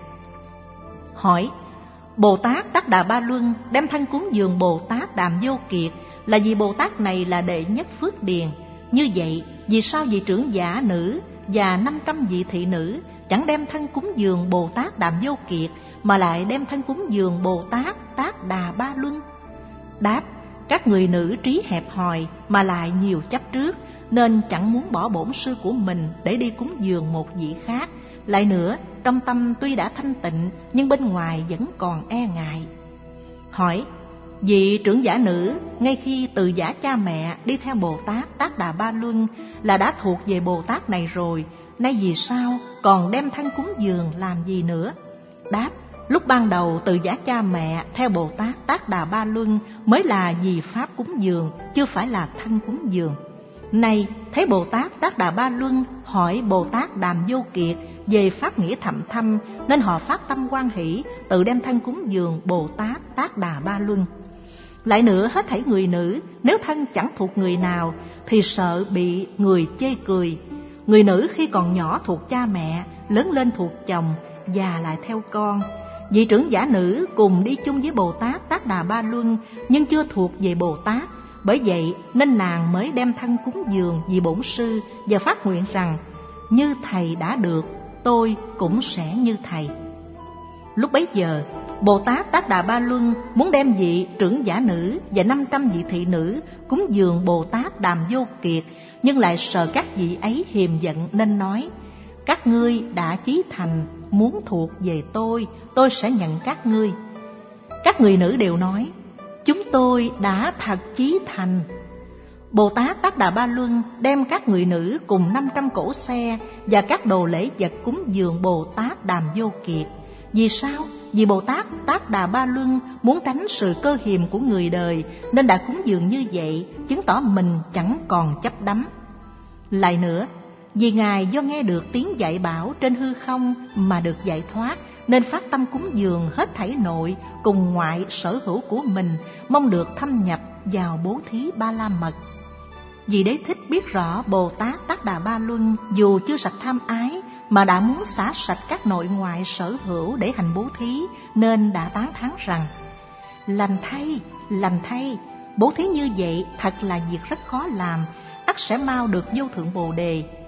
Hỏi: Bồ Tát Tát Đà Ba Luân đem thân cúng dường Bồ Tát Đàm Vô Kiệt, là vì Bồ Tát này là đệ nhất phước điền. Như vậy, vì sao vị trưởng giả nữ và năm trăm vị thị nữ chẳng đem thân cúng dường Bồ Tát Đàm Vô Kiệt, mà lại đem thân cúng dường Bồ Tát Tát Đà Ba Luân? Đáp: các người nữ trí hẹp hòi mà lại nhiều chấp trước, nên chẳng muốn bỏ bổn sư của mình để đi cúng dường một vị khác. Lại nữa, trong tâm tuy đã thanh tịnh, nhưng bên ngoài vẫn còn e ngại. Hỏi: vị trưởng giả nữ ngay khi từ giả cha mẹ đi theo Bồ Tát Tát Đà Ba Luân là đã thuộc về Bồ Tát này rồi, nay vì sao còn đem thân cúng dường làm gì nữa? Đáp: lúc ban đầu từ giả cha mẹ theo Bồ Tát Tát Đà Ba Luân mới là vì pháp cúng dường, chưa phải là thân cúng dường. Nay thấy Bồ Tát Tát Đà Ba Luân hỏi Bồ Tát Đàm Vô Kiệt về pháp nghĩa thậm thâm, nên họ phát tâm hoan hỷ, tự đem thân cúng dường Bồ Tát Tát Đà Ba Luân. Lại nữa, hết thảy người nữ nếu thân chẳng thuộc người nào thì sợ bị người chê cười. Người nữ khi còn nhỏ thuộc cha mẹ, lớn lên thuộc chồng, già lại theo con. Vị trưởng giả nữ cùng đi chung với Bồ Tát Tát Đà Ba Luân, nhưng chưa thuộc về Bồ Tát. Bởi vậy nên nàng mới đem thân cúng dường vì bổn sư, và phát nguyện rằng: như thầy đã được, tôi cũng sẽ như thầy. Lúc bấy giờ, Bồ Tát Tát Đà Ba Luân muốn đem vị trưởng giả nữ và năm trăm vị thị nữ cúng dường Bồ Tát Đàm Vô Kiệt, nhưng lại sợ các vị ấy hiềm giận, nên nói: các ngươi đã chí thành, muốn thuộc về tôi, tôi sẽ nhận các ngươi. Các người nữ đều nói: chúng tôi đã thật chí thành. Bồ Tát Tát Đà Ba Luân đem các người nữ cùng năm trăm cỗ xe và các đồ lễ vật cúng dường Bồ Tát Đàm Vô Kiệt. Vì sao? Vì Bồ Tát Tát Đà Ba Luân muốn tránh sự cơ hiềm của người đời, nên đã cúng dường như vậy, chứng tỏ mình chẳng còn chấp đắm. Lại nữa, vì Ngài do nghe được tiếng dạy bảo trên hư không mà được giải thoát, nên phát tâm cúng dường hết thảy nội cùng ngoại sở hữu của mình, mong được thâm nhập vào bố thí ba la mật. Vì Đế Thích biết rõ Bồ Tát Tát Đà Ba Luân dù chưa sạch tham ái, mà đã muốn xả sạch các nội ngoại sở hữu để hành bố thí, nên đã tán thán rằng: lành thay, lành thay, bố thí như vậy thật là việc rất khó làm, ắt sẽ mau được vô thượng bồ đề.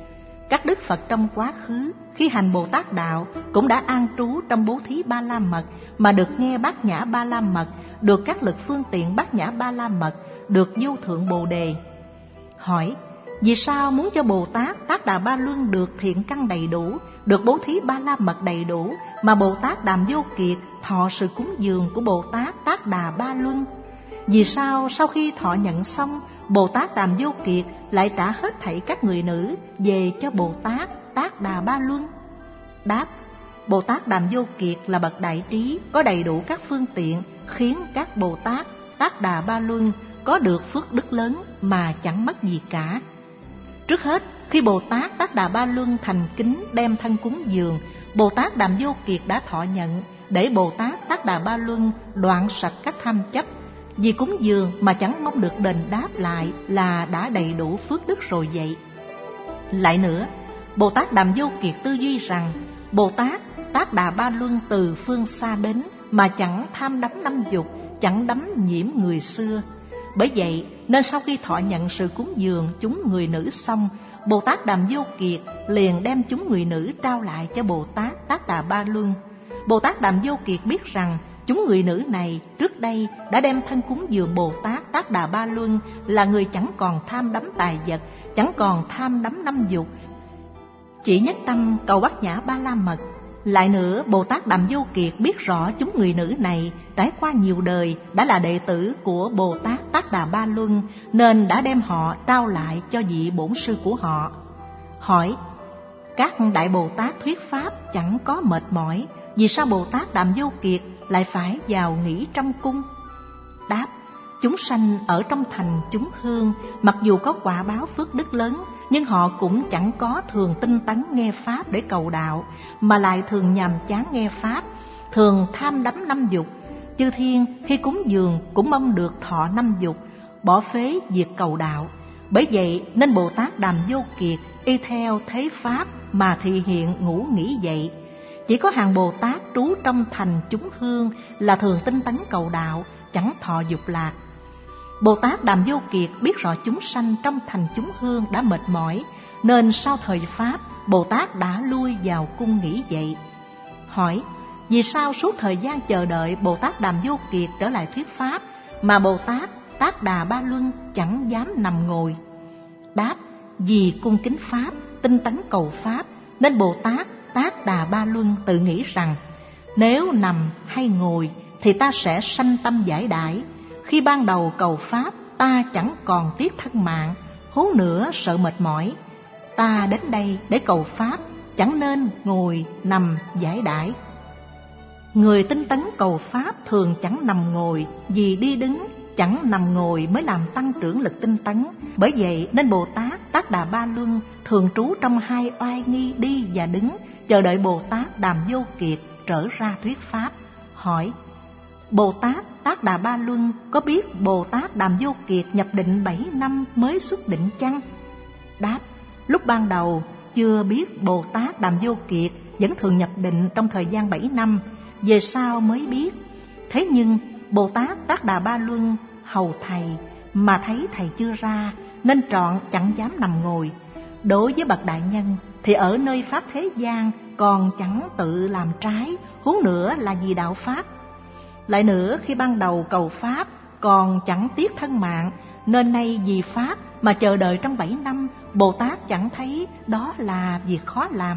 Các đức Phật trong quá khứ khi hành Bồ Tát đạo cũng đã an trú trong bố thí Ba La Mật, mà được nghe Bát Nhã Ba La Mật, được các lực phương tiện Bát Nhã Ba La Mật, được vô thượng Bồ Đề. Hỏi: vì sao muốn cho Bồ Tát Tác Đà Ba Luân được thiện căn đầy đủ, được bố thí Ba La Mật đầy đủ, mà Bồ Tát Đàm Vô Kiệt thọ sự cúng dường của Bồ Tát Tác Đà Ba Luân? Vì sao sau khi thọ nhận xong, Bồ Tát Đàm Vô Kiệt lại trả hết thảy các người nữ về cho Bồ Tát Tác Đà Ba Luân? Đáp: Bồ Tát Đàm Vô Kiệt là bậc đại trí, có đầy đủ các phương tiện, khiến các Bồ Tát Tác Đà Ba Luân có được phước đức lớn mà chẳng mất gì cả. Trước hết, khi Bồ Tát Tác Đà Ba Luân thành kính đem thân cúng dường, Bồ Tát Đàm Vô Kiệt đã thọ nhận, để Bồ Tát Tác Đà Ba Luân đoạn sạch các tham chấp. Vì cúng dường mà chẳng mong được đền đáp lại là đã đầy đủ phước đức rồi vậy. Lại nữa, Bồ Tát Đàm Vô Kiệt tư duy rằng Bồ Tát Tác Đà Ba Luân từ phương xa đến mà chẳng tham đắm năm dục, chẳng đắm nhiễm người xưa. Bởi vậy nên sau khi thọ nhận sự cúng dường chúng người nữ xong, Bồ Tát Đàm Vô Kiệt liền đem chúng người nữ trao lại cho Bồ Tát Tác Đà Ba Luân. Bồ Tát Đàm Vô Kiệt biết rằng chúng người nữ này trước đây đã đem thân cúng dường Bồ Tát Tác Đà Ba Luân là người chẳng còn tham đắm tài vật, chẳng còn tham đắm năm dục, chỉ nhất tâm cầu Bát Nhã Ba La Mật. Lại nữa, Bồ Tát Đàm Vô Kiệt biết rõ chúng người nữ này trải qua nhiều đời đã là đệ tử của Bồ Tát Tác Đà Ba Luân, nên đã đem họ trao lại cho vị bổn sư của họ. Hỏi: các đại Bồ Tát thuyết pháp chẳng có mệt mỏi, vì sao Bồ Tát Đàm Vô Kiệt lại phải vào nghỉ trong cung? Đáp: chúng sanh ở trong thành chúng hương, mặc dù có quả báo phước đức lớn, nhưng họ cũng chẳng có thường tinh tấn nghe pháp để cầu đạo, mà lại thường nhàm chán nghe pháp, thường tham đắm năm dục. Chư thiên khi cúng dường cũng mong được thọ năm dục, bỏ phế việc cầu đạo. Bởi vậy nên Bồ Tát Đàm Vô Kiệt y theo thế pháp mà thị hiện ngũ nghĩ vậy. Chỉ có hàng Bồ Tát trú trong thành chúng hương là thường tinh tấn cầu đạo, chẳng thọ dục lạc. Bồ Tát Đàm Vô Kiệt biết rõ chúng sanh trong thành chúng hương đã mệt mỏi, nên sau thời pháp, Bồ Tát đã lui vào cung nghỉ dậy. Hỏi: vì sao suốt thời gian chờ đợi Bồ Tát Đàm Vô Kiệt trở lại thuyết pháp, mà Bồ Tát Tác Đà Ba Luân chẳng dám nằm ngồi? Đáp: vì cung kính pháp, tinh tấn cầu pháp, nên Bồ Tát Tác Đà Ba Luân tự nghĩ rằng nếu nằm hay ngồi thì ta sẽ sanh tâm giải đãi. Khi ban đầu cầu pháp, ta chẳng còn tiếc thân mạng, huống nữa sợ mệt mỏi. Ta đến đây để cầu pháp, chẳng nên ngồi nằm giải đãi. Người tinh tấn cầu pháp thường chẳng nằm ngồi, vì đi đứng chẳng nằm ngồi mới làm tăng trưởng lực tinh tấn. Bởi vậy nên Bồ Tát Tác Đà Ba Luân thường trú trong hai oai nghi đi và đứng, chờ đợi Bồ Tát Đàm Vô Kiệt trở ra thuyết pháp. Hỏi: Bồ Tát Tác Đà Ba Luân có biết Bồ Tát Đàm Vô Kiệt nhập định bảy năm mới xuất định chăng? Đáp: lúc ban đầu chưa biết Bồ Tát Đàm Vô Kiệt vẫn thường nhập định trong thời gian bảy năm, về sau mới biết. Thế nhưng Bồ Tát Tác Đà Ba Luân hầu thầy mà thấy thầy chưa ra, nên trọn chẳng dám nằm ngồi. Đối với bậc đại nhân thì ở nơi pháp thế gian còn chẳng tự làm trái, huống nữa là vì đạo pháp. Lại nữa, khi ban đầu cầu pháp còn chẳng tiếc thân mạng, nên nay vì pháp mà chờ đợi trong bảy năm, Bồ Tát chẳng thấy đó là việc khó làm.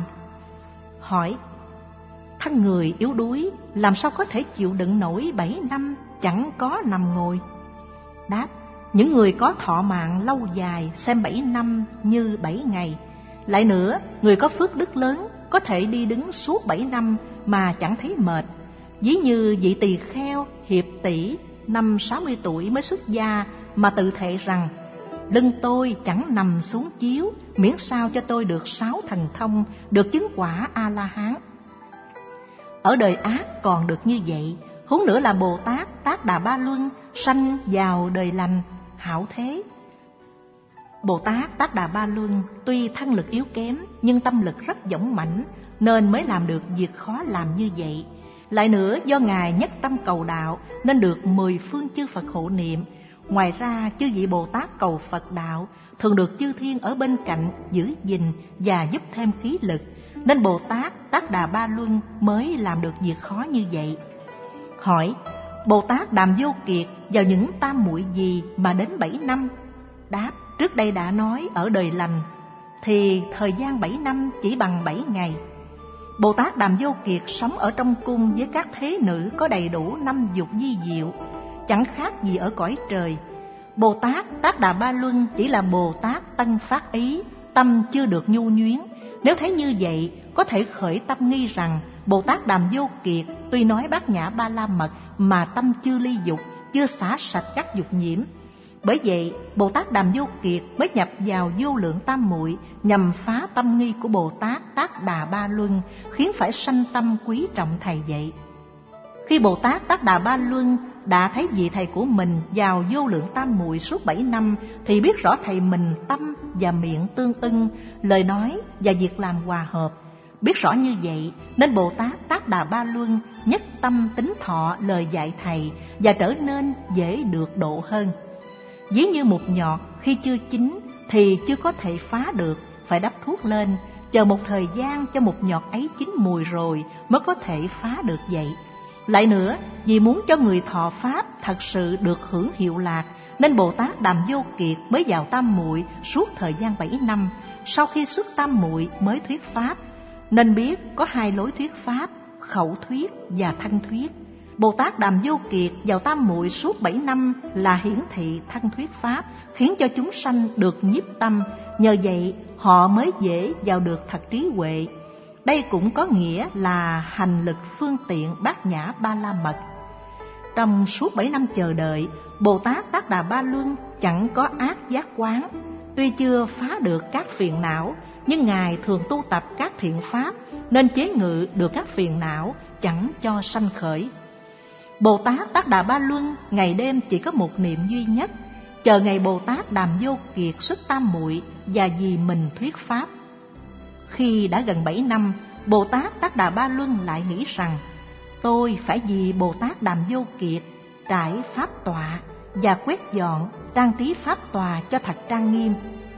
Hỏi: thân người yếu đuối làm sao có thể chịu đựng nổi bảy năm chẳng có nằm ngồi? Đáp: những người có thọ mạng lâu dài xem bảy năm như bảy ngày. Lại nữa, người có phước đức lớn có thể đi đứng suốt bảy năm mà chẳng thấy mệt. Ví như vị tỳ kheo Hiệp Tỷ năm sáu mươi tuổi mới xuất gia mà tự thệ rằng: lưng tôi chẳng nằm xuống chiếu, miễn sao cho tôi được sáu thần thông, được chứng quả A-la-hán. Ở đời ác còn được như vậy, huống nữa là Bồ Tát Tác Đà Ba Luân sanh vào đời lành, hảo thế. Bồ Tát Tác Đà Ba Luân tuy thân lực yếu kém nhưng tâm lực rất dũng mãnh, nên mới làm được việc khó làm như vậy. Lại nữa, do Ngài nhất tâm cầu đạo nên được mười phương chư Phật hộ niệm. Ngoài ra, chư vị Bồ Tát cầu Phật đạo thường được chư thiên ở bên cạnh giữ gìn và giúp thêm khí lực, nên Bồ Tát Tác Đà Ba Luân mới làm được việc khó như vậy. Hỏi: Bồ Tát Đàm Vô Kiệt vào những tam muội gì mà đến bảy năm? Đáp: trước đây đã nói ở đời lành thì thời gian bảy năm chỉ bằng bảy ngày. Bồ Tát Đàm Vô Kiệt sống ở trong cung với các thế nữ có đầy đủ năm dục vi diệu, chẳng khác gì ở cõi trời. Bồ Tát Tác Đà Ba Luân chỉ là Bồ Tát tân phát ý, tâm chưa được nhu nhuyến. Nếu thấy như vậy, có thể khởi tâm nghi rằng Bồ Tát Đàm Vô Kiệt tuy nói bát nhã ba la mật mà tâm chưa ly dục, chưa xả sạch các dục nhiễm. Bởi vậy, Bồ Tát Đàm Vô Kiệt mới nhập vào vô lượng tam muội nhằm phá tâm nghi của Bồ Tát Tác Đà Ba Luân, khiến phải sanh tâm quý trọng thầy vậy. Khi Bồ Tát Tác Đà Ba Luân đã thấy vị thầy của mình vào vô lượng tam muội suốt bảy năm, thì biết rõ thầy mình tâm và miệng tương ưng, lời nói và việc làm hòa hợp. Biết rõ như vậy nên Bồ Tát Tác Đà Ba Luân nhất tâm tín thọ lời dạy thầy và trở nên dễ được độ hơn. Ví như một nhọt khi chưa chín thì chưa có thể phá được, phải đắp thuốc lên, chờ một thời gian cho một nhọt ấy chín mùi rồi mới có thể phá được vậy. Lại nữa, vì muốn cho người thọ pháp thật sự được hưởng hiệu lạc, nên Bồ Tát Đàm Vô Kiệt mới vào tam muội suốt thời gian bảy năm, sau khi xuất tam muội mới thuyết pháp. Nên biết có hai lối thuyết pháp, khẩu thuyết và thân thuyết. Bồ Tát Đàm Vô Kiệt vào tam muội suốt bảy năm là hiển thị thân thuyết pháp, khiến cho chúng sanh được nhiếp tâm, nhờ vậy họ mới dễ vào được thật trí huệ. Đây cũng có nghĩa là hành lực phương tiện bát nhã ba la mật. Trong suốt bảy năm chờ đợi, Bồ Tát Tác Đà Ba Luân chẳng có ác giác quán. Tuy chưa phá được các phiền não, nhưng Ngài thường tu tập các thiện pháp, nên chế ngự được các phiền não, chẳng cho sanh khởi. Bồ Tát Tác Đà Ba Luân ngày đêm chỉ có một niệm duy nhất, chờ ngày Bồ Tát Đàm Vô Kiệt xuất tam muội và vì mình thuyết pháp. Khi đã gần bảy năm, Bồ Tát Tác Đà Ba Luân lại nghĩ rằng tôi phải vì Bồ Tát Đàm Vô Kiệt trải pháp tọa và quét dọn trang trí pháp tòa cho thật trang nghiêm.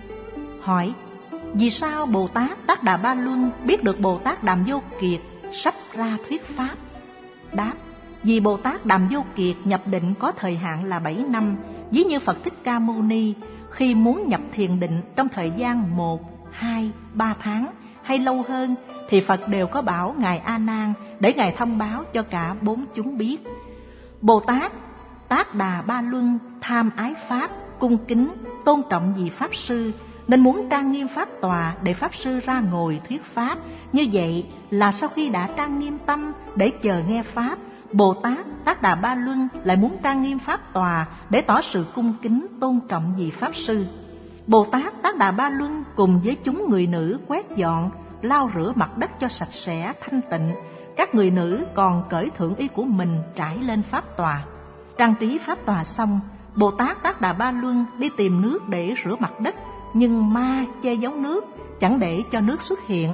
Hỏi: vì sao Bồ Tát Tác Đà Ba Luân biết được Bồ Tát Đàm Vô Kiệt sắp ra thuyết pháp? Đáp: vì Bồ Tát Đàm Vô Kiệt nhập định có thời hạn là bảy năm, ví như Phật Thích Ca Mâu Ni khi muốn nhập thiền định trong thời gian một, hai, ba tháng hay lâu hơn, thì Phật đều có bảo Ngài A Nan để Ngài thông báo cho cả bốn chúng biết. Bồ Tát Tác Đà Ba Luân tham ái pháp, cung kính, tôn trọng vị Pháp Sư, nên muốn trang nghiêm pháp tòa để Pháp Sư ra ngồi thuyết pháp. Như vậy là sau khi đã trang nghiêm tâm để chờ nghe pháp, Bồ Tát Tác Đà Ba Luân lại muốn trang nghiêm pháp tòa để tỏ sự cung kính, tôn trọng vị Pháp Sư. Bồ Tát Tác Đà Ba Luân cùng với chúng người nữ quét dọn, lau rửa mặt đất cho sạch sẽ, thanh tịnh. Các người nữ còn cởi thượng y của mình trải lên pháp tòa. Trang trí pháp tòa xong, Bồ Tát Tác Đà Ba Luân đi tìm nước để rửa mặt đất, nhưng ma che giấu nước, chẳng để cho nước xuất hiện.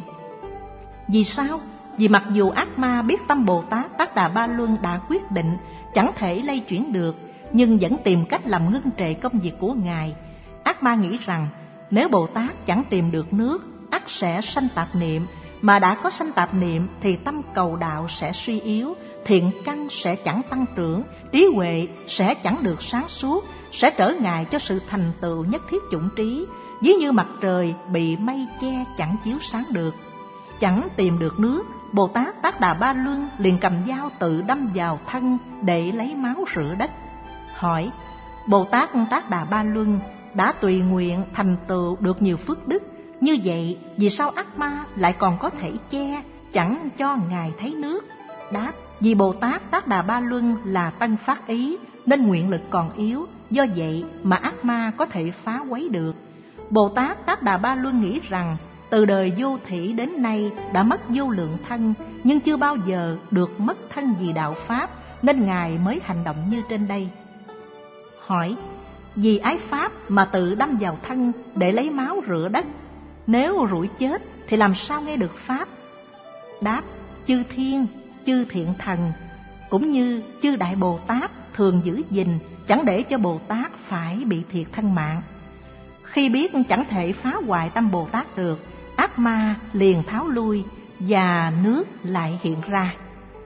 Vì sao? Vì mặc dù ác ma biết tâm Bồ Tát Tác Đà Ba Luân đã quyết định chẳng thể lay chuyển được, nhưng vẫn tìm cách làm ngưng trệ công việc của Ngài. Ác ma nghĩ rằng nếu Bồ Tát chẳng tìm được nước, ắt sẽ sanh tạp niệm, mà đã có sanh tạp niệm thì tâm cầu đạo sẽ suy yếu, thiện căn sẽ chẳng tăng trưởng, trí huệ sẽ chẳng được sáng suốt, sẽ trở ngại cho sự thành tựu nhất thiết chủng trí, ví như mặt trời bị mây che chẳng chiếu sáng được. Chẳng tìm được nước, Bồ Tát Tác Đà Ba Luân liền cầm dao tự đâm vào thân để lấy máu rửa đất. Hỏi: Bồ Tát Tác Đà Ba Luân đã tùy nguyện thành tựu được nhiều phước đức, như vậy vì sao ác ma lại còn có thể che, chẳng cho Ngài thấy nước? Đáp: vì Bồ Tát Tác Đà Ba Luân là tân phát ý, nên nguyện lực còn yếu, do vậy mà ác ma có thể phá quấy được. Bồ Tát Tác Đà Ba Luân nghĩ rằng từ đời vô thỉ đến nay đã mất vô lượng thân, nhưng chưa bao giờ được mất thân vì đạo Pháp, nên Ngài mới hành động như trên đây. Hỏi: vì ái Pháp mà tự đâm vào thân để lấy máu rửa đất, nếu rủi chết thì làm sao nghe được Pháp? Đáp: chư thiên, chư thiện thần, cũng như chư Đại Bồ Tát thường giữ gìn chẳng để cho Bồ Tát phải bị thiệt thân mạng. Khi biết chẳng thể phá hoại tâm Bồ Tát được, ác ma liền tháo lui và nước lại hiện ra.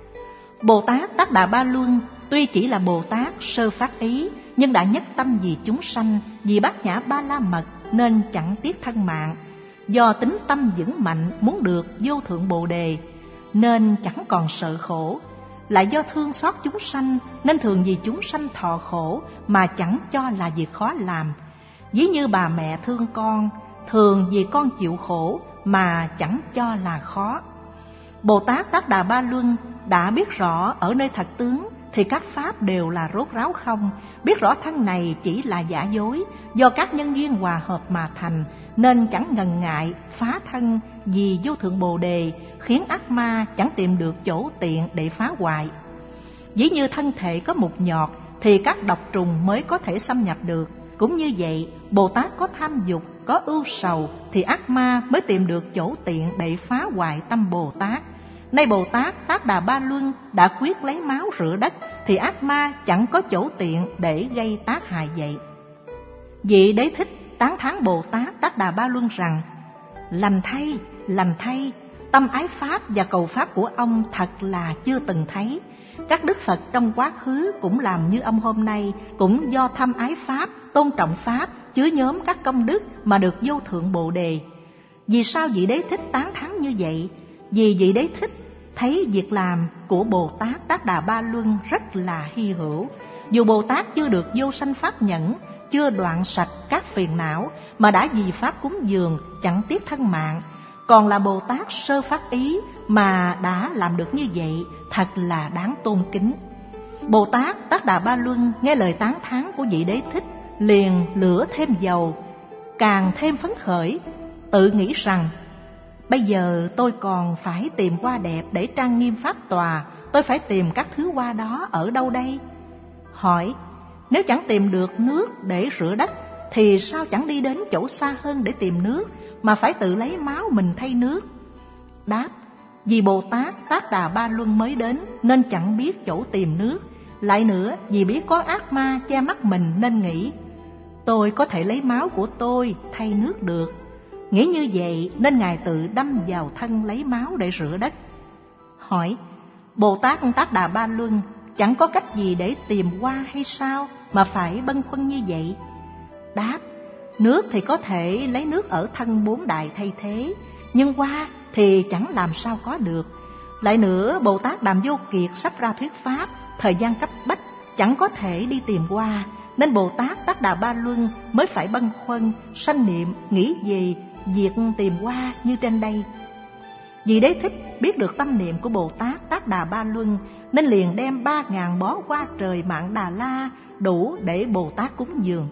Bồ Tát Tát Đà Ba Luân tuy chỉ là Bồ Tát sơ phát ý, nhưng đã nhất tâm vì chúng sanh, vì bát nhã ba la mật nên chẳng tiếc thân mạng. Do tính tâm vững mạnh muốn được vô thượng Bồ đề nên chẳng còn sợ khổ. Lại do thương xót chúng sanh nên thường vì chúng sanh thọ khổ mà chẳng cho là việc khó làm. Ví như bà mẹ thương con, thường vì con chịu khổ mà chẳng cho là khó. Bồ Tát Tát Đà Ba Luân đã biết rõ ở nơi thật tướng thì các pháp đều là rốt ráo không, biết rõ thân này chỉ là giả dối, do các nhân duyên hòa hợp mà thành, nên chẳng ngần ngại phá thân vì vô thượng Bồ đề, khiến ác ma chẳng tìm được chỗ tiện để phá hoại. Ví như thân thể có mục nhọt thì các độc trùng mới có thể xâm nhập được. Cũng như vậy, Bồ Tát có tham dục, có ưu sầu thì ác ma mới tìm được chỗ tiện để phá hoại tâm Bồ Tát. Nay Bồ Tát Tát Đà Ba Luân đã quyết lấy máu rửa đất thì ác ma chẳng có chỗ tiện để gây tác hại vậy. Vị Đế Thích tán thán Bồ Tát Tát Đà Ba Luân rằng: lành thay, lành thay, tâm ái pháp và cầu pháp của ông thật là chưa từng thấy. Các đức Phật trong quá khứ cũng làm như ông hôm nay, cũng do tham ái pháp, tôn trọng pháp, chứa nhóm các công đức mà được vô thượng Bồ đề. Vì sao vị Đế Thích tán thán như vậy? Vì vị Đế Thích thấy việc làm của Bồ Tát Tát Đà Ba Luân rất là hy hữu. Dù Bồ Tát chưa được vô sanh pháp nhẫn, chưa đoạn sạch các phiền não, mà đã vì pháp cúng dường chẳng tiếc thân mạng, còn là Bồ Tát sơ phát ý mà đã làm được như vậy, thật là đáng tôn kính. Bồ Tát Tát Đà Ba Luân nghe lời tán thán của vị Đế Thích, liền lửa thêm dầu, càng thêm phấn khởi, tự nghĩ rằng: bây giờ tôi còn phải tìm hoa đẹp để trang nghiêm pháp tòa, tôi phải tìm các thứ hoa đó ở đâu đây? Hỏi: nếu chẳng tìm được nước để rửa đất thì sao chẳng đi đến chỗ xa hơn để tìm nước, mà phải tự lấy máu mình thay nước? Đáp: vì Bồ Tát Tát Đà Ba Luân mới đến nên chẳng biết chỗ tìm nước. Lại nữa, vì biết có ác ma che mắt mình nên nghĩ: tôi có thể lấy máu của tôi thay nước được. Nghĩ như vậy nên Ngài tự đâm vào thân lấy máu để rửa đất. Hỏi: Bồ Tát Tát Đà Ba Luân chẳng có cách gì để tìm hoa hay sao mà phải bâng khuâng như vậy? Đáp: nước thì có thể lấy nước ở thân bốn đại thay thế, nhưng hoa thì chẳng làm sao có được. Lại nữa, Bồ Tát Đàm Vô Kiệt sắp ra thuyết pháp, thời gian cấp bách, chẳng có thể đi tìm hoa, nên Bồ Tát Tát Đà Ba Luân mới phải bâng khuâng, sanh niệm, nghĩ gì việc tìm hoa như trên đây. Vì Đế Thích biết được tâm niệm của Bồ Tát Tát Đà Ba Luân nên liền đem ba ngàn bó hoa trời Mạn Đà La đủ để Bồ Tát cúng dường.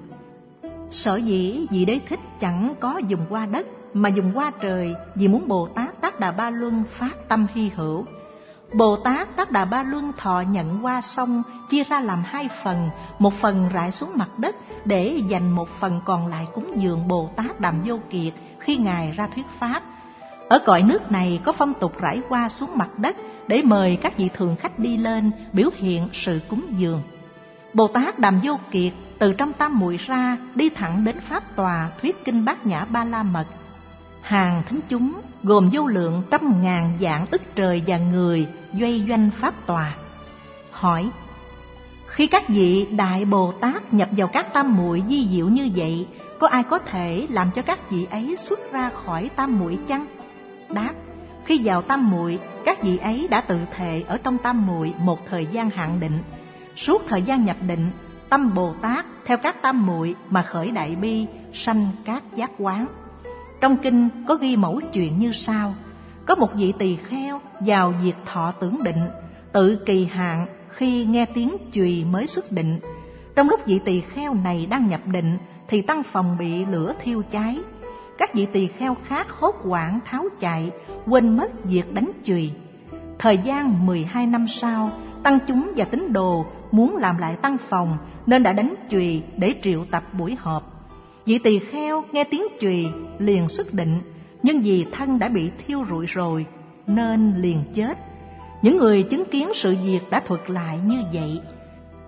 Sở dĩ vị Đế Thích chẳng có dùng hoa đất mà dùng hoa trời, vì muốn Bồ Tát Tát Đà Ba Luân phát tâm hy hữu. Bồ Tát Tát Đà Ba Luân thọ nhận hoa xong, chia ra làm hai phần, một phần rải xuống mặt đất để dành một phần còn lại cúng dường Bồ Tát Đàm Vô Kiệt khi Ngài ra thuyết pháp. Ở cõi nước này có phong tục rải hoa xuống mặt đất để mời các vị thường khách đi lên, biểu hiện sự cúng dường. Bồ Tát Đàm Vô Kiệt từ trong tam muội ra, đi thẳng đến pháp tòa thuyết kinh Bát Nhã Ba La Mật. Hàng thính chúng gồm vô lượng trăm ngàn vạn ức trời và người doanh doanh pháp tòa. Hỏi: khi các vị đại Bồ Tát nhập vào các tam muội vi diệu như vậy, có ai có thể làm cho các vị ấy xuất ra khỏi tam muội chăng? Đáp: khi vào tam muội, các vị ấy đã tự thệ ở trong tam muội một thời gian hạn định. Suốt thời gian nhập định, tâm Bồ Tát theo các tam muội mà khởi đại bi, sanh các giác quán. Trong kinh có ghi mẫu chuyện như sau: có một vị tỳ kheo vào việc thọ tưởng định, tự kỳ hạn khi nghe tiếng chùy mới xuất định. Trong lúc vị tỳ kheo này đang nhập định thì tăng phòng bị lửa thiêu cháy. Các vị tỳ kheo khác hốt hoảng tháo chạy, quên mất việc đánh chùy. Thời gian mười hai năm sau, tăng chúng và tín đồ muốn làm lại tăng phòng nên đã đánh chùy để triệu tập buổi họp. Vị tỳ kheo nghe tiếng chùy liền xuất định, nhưng vì thân đã bị thiêu rụi rồi nên liền chết. Những người chứng kiến sự việc đã thuật lại như vậy.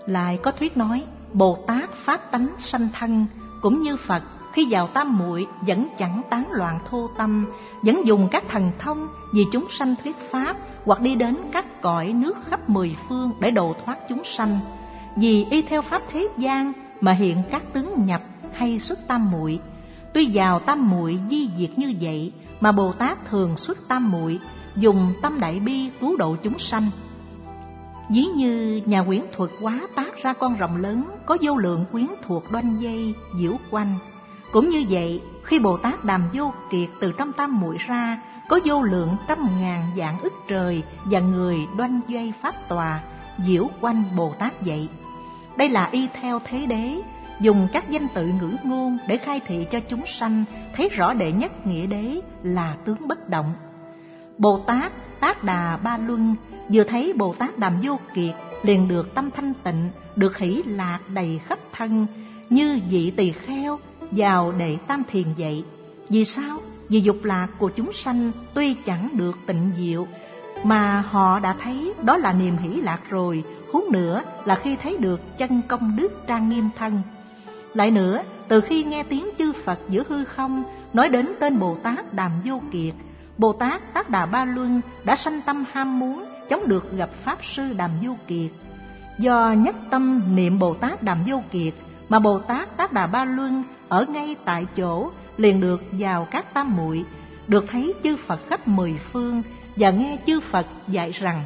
Lại có thuyết nói, Bồ Tát pháp tánh sanh thân, cũng như Phật khi vào tam muội vẫn chẳng tán loạn thô tâm, vẫn dùng các thần thông vì chúng sanh thuyết pháp, hoặc đi đến các cõi nước khắp mười phương để độ thoát chúng sanh. Vì y theo pháp thế gian mà hiện các tướng nhập hay xuất tam muội. Tuy vào tam muội di diệt như vậy, mà Bồ Tát thường xuất tam muội, dùng tâm đại bi cứu độ chúng sanh. Ví như nhà quyến thuật hóa tác ra con rồng lớn, có vô lượng quyến thuộc đoanh dây diễu quanh. Cũng như vậy, khi Bồ Tát Đàm Vô Kiệt từ trong tam muội ra, có vô lượng trăm ngàn vạn ức trời và người đoanh dây pháp tòa diễu quanh Bồ Tát vậy. Đây là y theo thế đế, dùng các danh tự ngữ ngôn để khai thị cho chúng sanh thấy rõ đệ nhất nghĩa đế là tướng bất động. Bồ Tát Tác Đà Ba Luân vừa thấy Bồ Tát Đàm Vô Kiệt liền được tâm thanh tịnh, được hỷ lạc đầy khắp thân, như vị tỳ kheo vào đệ tam thiền vậy. Vì sao? Vì dục lạc của chúng sanh tuy chẳng được tịnh diệu, mà họ đã thấy đó là niềm hỷ lạc rồi, huống nữa là khi thấy được chân công đức trang nghiêm thân. Lại nữa, từ khi nghe tiếng chư Phật giữa hư không nói đến tên Bồ Tát Đàm Vô Kiệt, Bồ Tát Tác Đà Ba Luân đã sanh tâm ham muốn chống được gặp Pháp Sư Đàm Vô Kiệt. Do nhất tâm niệm Bồ Tát Đàm Vô Kiệt mà Bồ Tát Tác Đà Ba Luân ở ngay tại chỗ liền được vào các tam muội, được thấy chư Phật khắp mười phương và nghe chư Phật dạy rằng,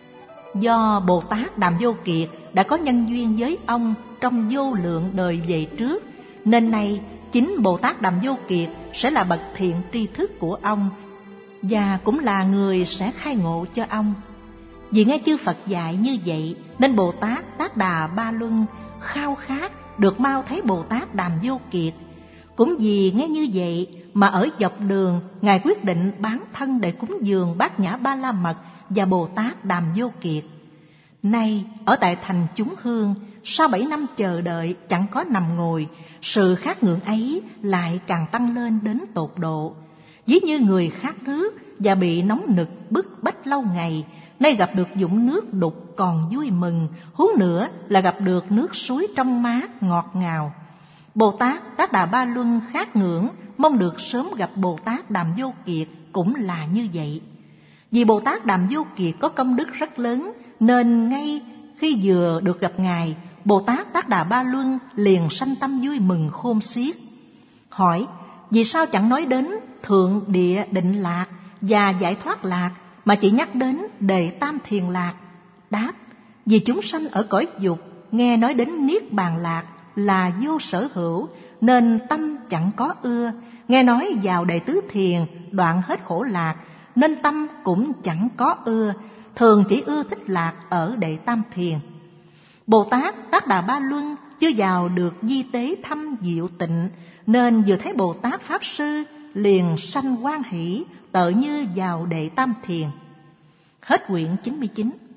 do Bồ Tát Đàm Vô Kiệt đã có nhân duyên với ông trong vô lượng đời về trước, nên nay chính Bồ Tát Đàm Vô Kiệt sẽ là bậc thiện tri thức của ông, và cũng là người sẽ khai ngộ cho ông. Vì nghe chư Phật dạy như vậy, nên Bồ Tát Tác Đà Ba Luân khao khát được mau thấy Bồ Tát Đàm Vô Kiệt. Cũng vì nghe như vậy mà ở dọc đường, Ngài quyết định bán thân để cúng dường Bát Nhã Ba La Mật và Bồ Tát Đàm Vô Kiệt. Nay ở tại thành Chúng Hương, sau bảy năm chờ đợi chẳng có nằm ngồi, sự khát ngưỡng ấy lại càng tăng lên đến tột độ. Ví như người khát nước và bị nóng nực bức bách lâu ngày, nay gặp được vũng nước đục còn vui mừng, huống nữa là gặp được nước suối trong mát ngọt ngào. Bồ Tát Tác Đà Ba Luân khát ngưỡng mong được sớm gặp Bồ Tát Đàm Vô Kiệt cũng là như vậy. Vì Bồ Tát Đàm Vô Kiệt có công đức rất lớn, nên ngay khi vừa được gặp Ngài, Bồ Tát Tác Đà Ba Luân liền sanh tâm vui mừng khôn xiết. Hỏi, vì sao chẳng nói đến thượng địa định lạc và giải thoát lạc, mà chỉ nhắc đến đề tam thiền lạc? Đáp, vì chúng sanh ở cõi dục nghe nói đến niết bàn lạc là vô sở hữu, nên tâm chẳng có ưa. Nghe nói vào đệ tứ thiền đoạn hết khổ lạc, nên tâm cũng chẳng có ưa, thường chỉ ưa thích lạc ở đệ tam thiền. Bồ Tát Tác Đà Ba Luân chưa vào được di tế thâm diệu tịnh, nên vừa thấy Bồ Tát Pháp Sư liền sanh hoan hỷ, tợ như vào đệ tam thiền. Hết quyển chín mươi chín.